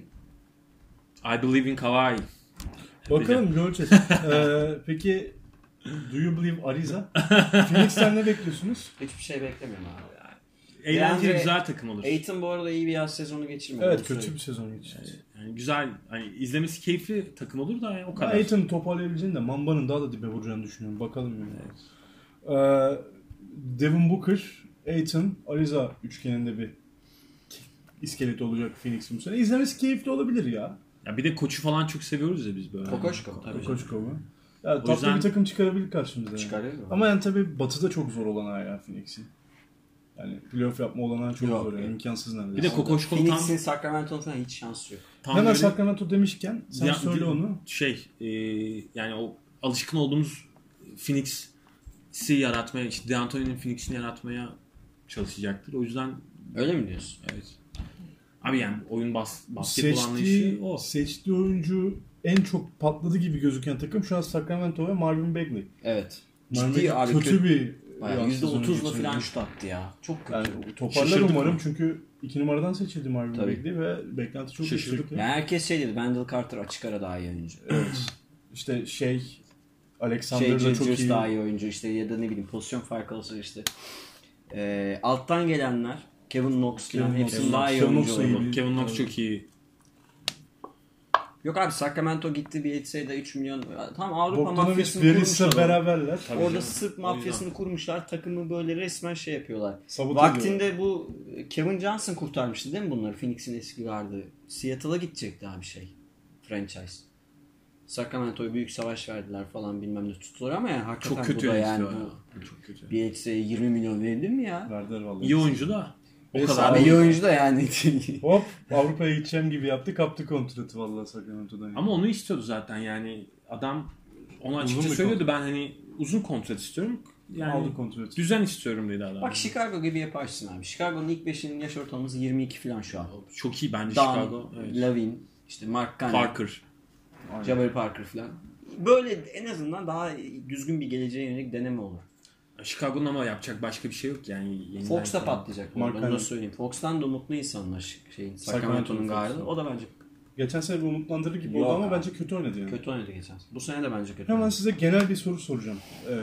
Speaker 3: I believe in Kawhi.
Speaker 1: Bakalım göreceğiz. Peki do you believe Ariza? Phoenix'ten ne bekliyorsunuz?
Speaker 2: Hiçbir şey beklemiyorum abi.
Speaker 3: Eğlenceli
Speaker 2: DeAndre
Speaker 3: güzel takım olur.
Speaker 2: Aiton bu arada iyi bir yaz sezonu geçirmedi.
Speaker 1: Evet
Speaker 2: onu
Speaker 1: kötü
Speaker 2: söyleyeyim.
Speaker 1: bir sezon geçirdi.
Speaker 3: Yani güzel hani izlemesi keyifli takım olur da yani o
Speaker 1: Ben
Speaker 3: kadar.
Speaker 1: Aiton'u toparlayabileceğini de Mamba'nın daha da dibe vuracağını düşünüyorum. Bakalım yani. Devin Booker, Aiton, Ariza üçgeninde bir iskelet olacak Phoenix'in bu sene. İzlemesi keyifli olabilir ya.
Speaker 3: Ya bir de koçu falan çok seviyoruz ya biz böyle.
Speaker 2: Kokoşko tabii. canım.
Speaker 1: Koçkova. Ya tatlı
Speaker 3: yüzden-
Speaker 1: bir takım çıkarabilir karşımıza. Yani.
Speaker 2: Çıkarıyor.
Speaker 1: Ama yani tabii Batı'da çok zor olan ya Phoenix'in. Yani playoff yapma olanağı çok
Speaker 2: Yok,
Speaker 1: zor yani.
Speaker 2: evet.
Speaker 1: İmkansız neredeyse.
Speaker 3: Bir de Kokoşko
Speaker 2: Phoenix'in Sacramento'nun falan hiç şansı yok.
Speaker 3: tam
Speaker 1: Hemen
Speaker 3: böyle
Speaker 1: Sacramento demişken sen söyle onu.
Speaker 3: yani o alışkın olduğumuz Phoenix'i yaratmaya, işte D'Antoni'nin Phoenix'ini yaratmaya çalışacaktır. O yüzden
Speaker 2: Öyle mi diyorsun?
Speaker 3: evet. Abi yani oyun basketbol anlayışı o.
Speaker 1: Seçtiği oyuncu en çok patladı gibi gözüken takım şu an Sacramento ve Marvin Bagley.
Speaker 2: Evet.
Speaker 1: Marvin
Speaker 2: Ciddi
Speaker 1: Bagley
Speaker 2: abi.
Speaker 1: kötü bir
Speaker 2: Bayağı
Speaker 1: sezonu
Speaker 2: %30'la
Speaker 1: geçirdi.
Speaker 2: falan şut attı ya. Çok kötü.
Speaker 1: Yani toparlar
Speaker 3: Şaşırdık
Speaker 1: umarım
Speaker 3: mı?
Speaker 1: çünkü 2 numaradan seçildi Marvin
Speaker 2: Tabii.
Speaker 1: Bagley ve beklenti çok
Speaker 3: Şaşırdık.
Speaker 1: yüksek.
Speaker 2: Yani herkes şey dedi. Wendell Carter açık ara daha iyi oyuncu.
Speaker 1: Evet. İşte Alexander da çok
Speaker 2: Gilgeous
Speaker 1: iyi.
Speaker 2: daha iyi oyuncu işte ya da ne bileyim pozisyon farkı olsa işte. Alttan gelenler Kevin Knox falan
Speaker 1: Kevin
Speaker 2: hepsinin
Speaker 1: Knox.
Speaker 2: daha iyi
Speaker 1: Kevin
Speaker 2: oyuncu
Speaker 1: Knox da iyi.
Speaker 2: oldu.
Speaker 3: Kevin Knox çok iyi.
Speaker 2: Yok abi Sacramento gitti bir etseydi 3 milyon. Tam Avrupa
Speaker 1: Bogdanovic
Speaker 2: mafyasını
Speaker 1: verirse
Speaker 2: kurmuşlar.
Speaker 1: beraberler.
Speaker 3: Tabii
Speaker 2: Orada
Speaker 3: canım.
Speaker 2: Sırp mafyasını kurmuşlar. Takımı böyle resmen şey yapıyorlar.
Speaker 1: Sabote
Speaker 2: Vaktinde bu Kevin Johnson kurtarmıştı değil mi bunları? Phoenix'in eski gardı. Seattle'a gidecekti abi franchise. Sacramento'ya büyük savaş verdiler falan bilmem ne tuttular ama yani hakikaten
Speaker 3: Çok kötü
Speaker 2: bu da
Speaker 3: yani.
Speaker 2: yani bu
Speaker 3: Çok kötü.
Speaker 2: bir etseye 20 milyon verilir mi ya?
Speaker 1: Verdiler vallahi.
Speaker 3: İyi oyuncu da. O
Speaker 1: Ve
Speaker 3: kadar.
Speaker 2: Abi iyi oyuncu da yani.
Speaker 1: Hop Avrupa'ya gideceğim gibi yaptı. Kaptı kontratı vallahi Sacramento'dan.
Speaker 3: Ama onu istiyordu zaten yani adam ona açıkça
Speaker 1: Uzun bir
Speaker 3: söylüyordu ben hani uzun kontrat istiyorum. yani
Speaker 1: aldı kontrolü.
Speaker 3: düzen istiyorum dedi adam.
Speaker 2: Bak Chicago gibi yaparsın abi. Chicago'nun ilk 5'inin yaş ortalaması 22 falan şu an.
Speaker 3: Çok iyi bence
Speaker 2: Dan,
Speaker 3: Chicago. Evet.
Speaker 2: Lavin, işte Mark Cannon,
Speaker 3: Parker.
Speaker 2: Jabari Parker falan. Böyle en azından daha düzgün bir geleceğe yönelik deneme olur.
Speaker 3: Chicago'nun ama yapacak başka bir şey yok yani.
Speaker 2: Fox da patlayacak. Bu arada,
Speaker 1: Mark
Speaker 2: onu da
Speaker 1: Cannon.
Speaker 2: söyleyeyim. Fox'tan da umutlu insanlar. Sacramento'nun
Speaker 1: Sacramento'nun
Speaker 2: gardı.
Speaker 1: Fox'tan.
Speaker 2: O da bence
Speaker 1: Geçen sene bir umutlandırır gibi
Speaker 2: Yok
Speaker 1: oldu ama
Speaker 2: abi.
Speaker 1: bence kötü oynadı yani.
Speaker 2: kötü oynadı geçen sene. Bu sene de bence kötü
Speaker 1: Hemen
Speaker 2: oynadı.
Speaker 1: size genel bir soru soracağım.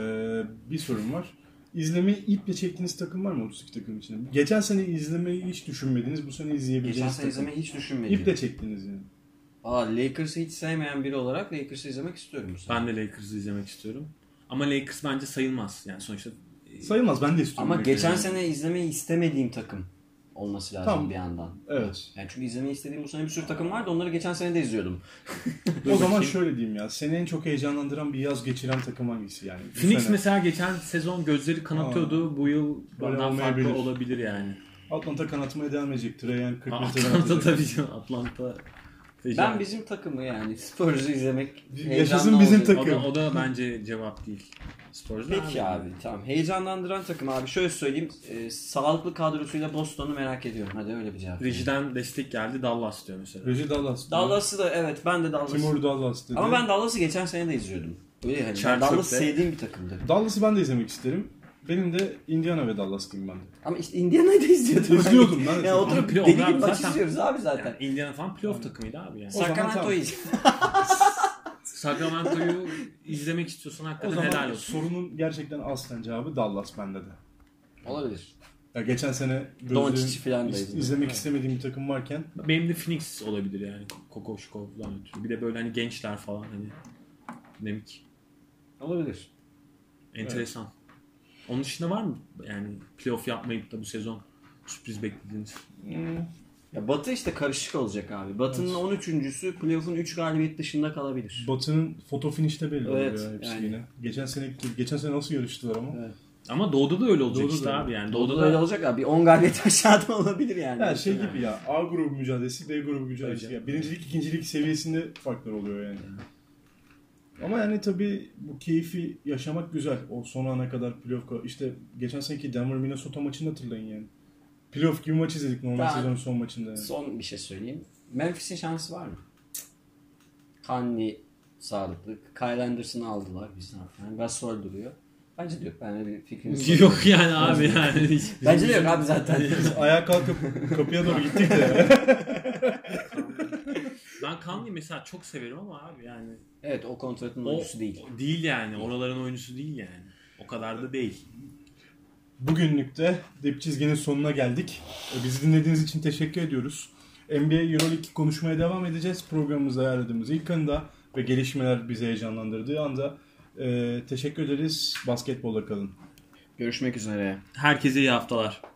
Speaker 1: Bir sorum var. İzlemeyi iple çektiğiniz takım var mı 32 takım içinde? Geçen sene izlemeyi hiç düşünmediniz. Bu sene
Speaker 2: Geçen
Speaker 1: izleyebileceğiniz
Speaker 2: sene
Speaker 1: takım.
Speaker 2: izlemeyi hiç düşünmedim.
Speaker 1: İple çektiniz yani.
Speaker 2: Lakers'ı hiç sevmeyen biri olarak Lakers'ı izlemek istiyorum bu sene.
Speaker 3: Ben de Lakers'ı izlemek istiyorum. Ama Lakers bence sayılmaz. Yani sonuçta
Speaker 1: Sayılmaz, ben de istiyorum.
Speaker 2: Ama
Speaker 1: Lakers'ı.
Speaker 2: geçen sene izlemeyi istemediğim takım olması lazım
Speaker 1: Tamam.
Speaker 2: bir yandan.
Speaker 1: Evet.
Speaker 2: Yani çünkü izlemeyi istediğim bu sene bir sürü takım vardı. Onları geçen sene de izliyordum.
Speaker 1: O zaman şöyle diyeyim ya. Seni en çok heyecanlandıran bir yaz geçiren takım hangisi yani? Bu
Speaker 3: Phoenix
Speaker 1: sene.
Speaker 3: mesela geçen sezon gözleri kanatıyordu. Bu yıl
Speaker 1: Böyle
Speaker 3: daha
Speaker 1: olmayabilir.
Speaker 3: farklı olabilir yani.
Speaker 1: Atlanta kanatmaya devam edecek. Trae Young 40 metreden
Speaker 3: Atlanta
Speaker 1: atacak.
Speaker 3: tabii canım. Atlanta.
Speaker 2: Ben bizim takımı yani Spurs'u izlemek
Speaker 1: Yaşasın
Speaker 2: heyecanlı
Speaker 1: bizim
Speaker 2: olacak.
Speaker 1: takım.
Speaker 3: O da bence cevap değil. Spurs'da
Speaker 2: Peki abi tamam. Heyecanlandıran takım abi. Şöyle söyleyeyim. Sağlıklı kadrosuyla Boston'u merak ediyorum. Hadi öyle bir cevap.
Speaker 3: Rejiden destek geldi. Dallas diyor mesela.
Speaker 1: Reggie Dallas.
Speaker 2: Dallas'ı da evet ben de Dallas'ı.
Speaker 1: Timur Dallas dedi.
Speaker 2: Ama ben Dallas'ı geçen sene de izliyordum. Öyle hani
Speaker 3: Charles
Speaker 2: Dallas
Speaker 3: Oakley.
Speaker 2: sevdiğim bir takımdı.
Speaker 1: Dallas'ı ben de izlemek isterim. Benim de Indiana ve Dallas diyeyim ben de.
Speaker 2: Ama işte Indiana'yı da izliyordum.
Speaker 1: İzliyordum ben de.
Speaker 2: Ya oturup
Speaker 3: Ama
Speaker 2: deli
Speaker 3: onlar
Speaker 2: gibi maç
Speaker 3: zaten-
Speaker 2: izliyoruz abi zaten.
Speaker 3: Yani Indiana falan playoff takımıydı abi yani.
Speaker 1: O zaman
Speaker 2: Sacramento'yu
Speaker 1: tamam.
Speaker 3: Sacramento'yu izlemek istiyorsan
Speaker 1: O
Speaker 3: hakikaten
Speaker 1: zaman
Speaker 3: helal olsun.
Speaker 1: sorunun gerçekten aslen cevabı Dallas bende de.
Speaker 2: Olabilir.
Speaker 1: Ya geçen sene
Speaker 2: Doncic falan da izledim.
Speaker 1: izlemek istemediğim bir takım varken
Speaker 3: Benim de Phoenix olabilir yani. Kokoşkov'dan ötürü. Bir de böyle hani gençler falan hani. Dinamik.
Speaker 2: Olabilir.
Speaker 3: Enteresan. Onun dışında var mı yani playoff yapmayıp da bu sezon sürpriz beklediğiniz?
Speaker 2: Ya Batı işte karışık olacak abi. Batı'nın 13.'sü playoff'un 3 galibiyet dışında kalabilir.
Speaker 1: Batı'nın foto finişte belli
Speaker 2: Evet,
Speaker 1: oluyor ya hepsi
Speaker 2: yani.
Speaker 1: yine. Geçen sene nasıl yarıştılar ama.
Speaker 2: Evet.
Speaker 3: Ama Doğu'da da öyle olacak
Speaker 1: Doğu'da
Speaker 3: işte
Speaker 1: da
Speaker 3: abi yani.
Speaker 2: Doğu'da
Speaker 3: Doğu'da
Speaker 2: da öyle
Speaker 3: da
Speaker 2: olacak abi. 10 galibiyet aşağıda olabilir yani.
Speaker 1: Ya şey gibi ya A grubu mücadelesi, B grubu mücadelesi.
Speaker 3: Öyle.
Speaker 1: Ya birincilik, ikincilik seviyesinde farklar oluyor yani. Ama yani tabii bu keyfi yaşamak güzel. O son ana kadar playoff. İşte geçen seneki Denver Minnesota maçını hatırlayın yani. Playoff gibi maç izledik normal
Speaker 2: Ben-
Speaker 1: sezonun son maçında. Yani.
Speaker 2: Son bir şey söyleyeyim. Memphis'in şansı var mı? Conley sağlıklı. Kyle Anderson'ı aldılar bizden. Yani Gasol duruyor. Bence de yok. Ben öyle bir fikrim
Speaker 3: yok yani abi yani.
Speaker 2: Bence de yok abi zaten.
Speaker 1: Biz ayağa kalkıp kapıya doğru gittik de.
Speaker 3: Ben Conley'i mesela çok severim ama abi yani.
Speaker 2: Evet o kontratın
Speaker 3: O
Speaker 2: oyuncusu değil.
Speaker 3: Değil yani. Oraların oyuncusu değil yani. O kadar da değil.
Speaker 1: Bugünlük de Dip Çizgi'nin sonuna geldik. Bizi dinlediğiniz için teşekkür ediyoruz. NBA Euroleague konuşmaya devam edeceğiz. Programımızda ayarladığımız ilk anda ve gelişmeler bizi heyecanlandırdığı anda teşekkür ederiz. Basketbolla kalın.
Speaker 2: Görüşmek üzere.
Speaker 3: Herkese iyi haftalar.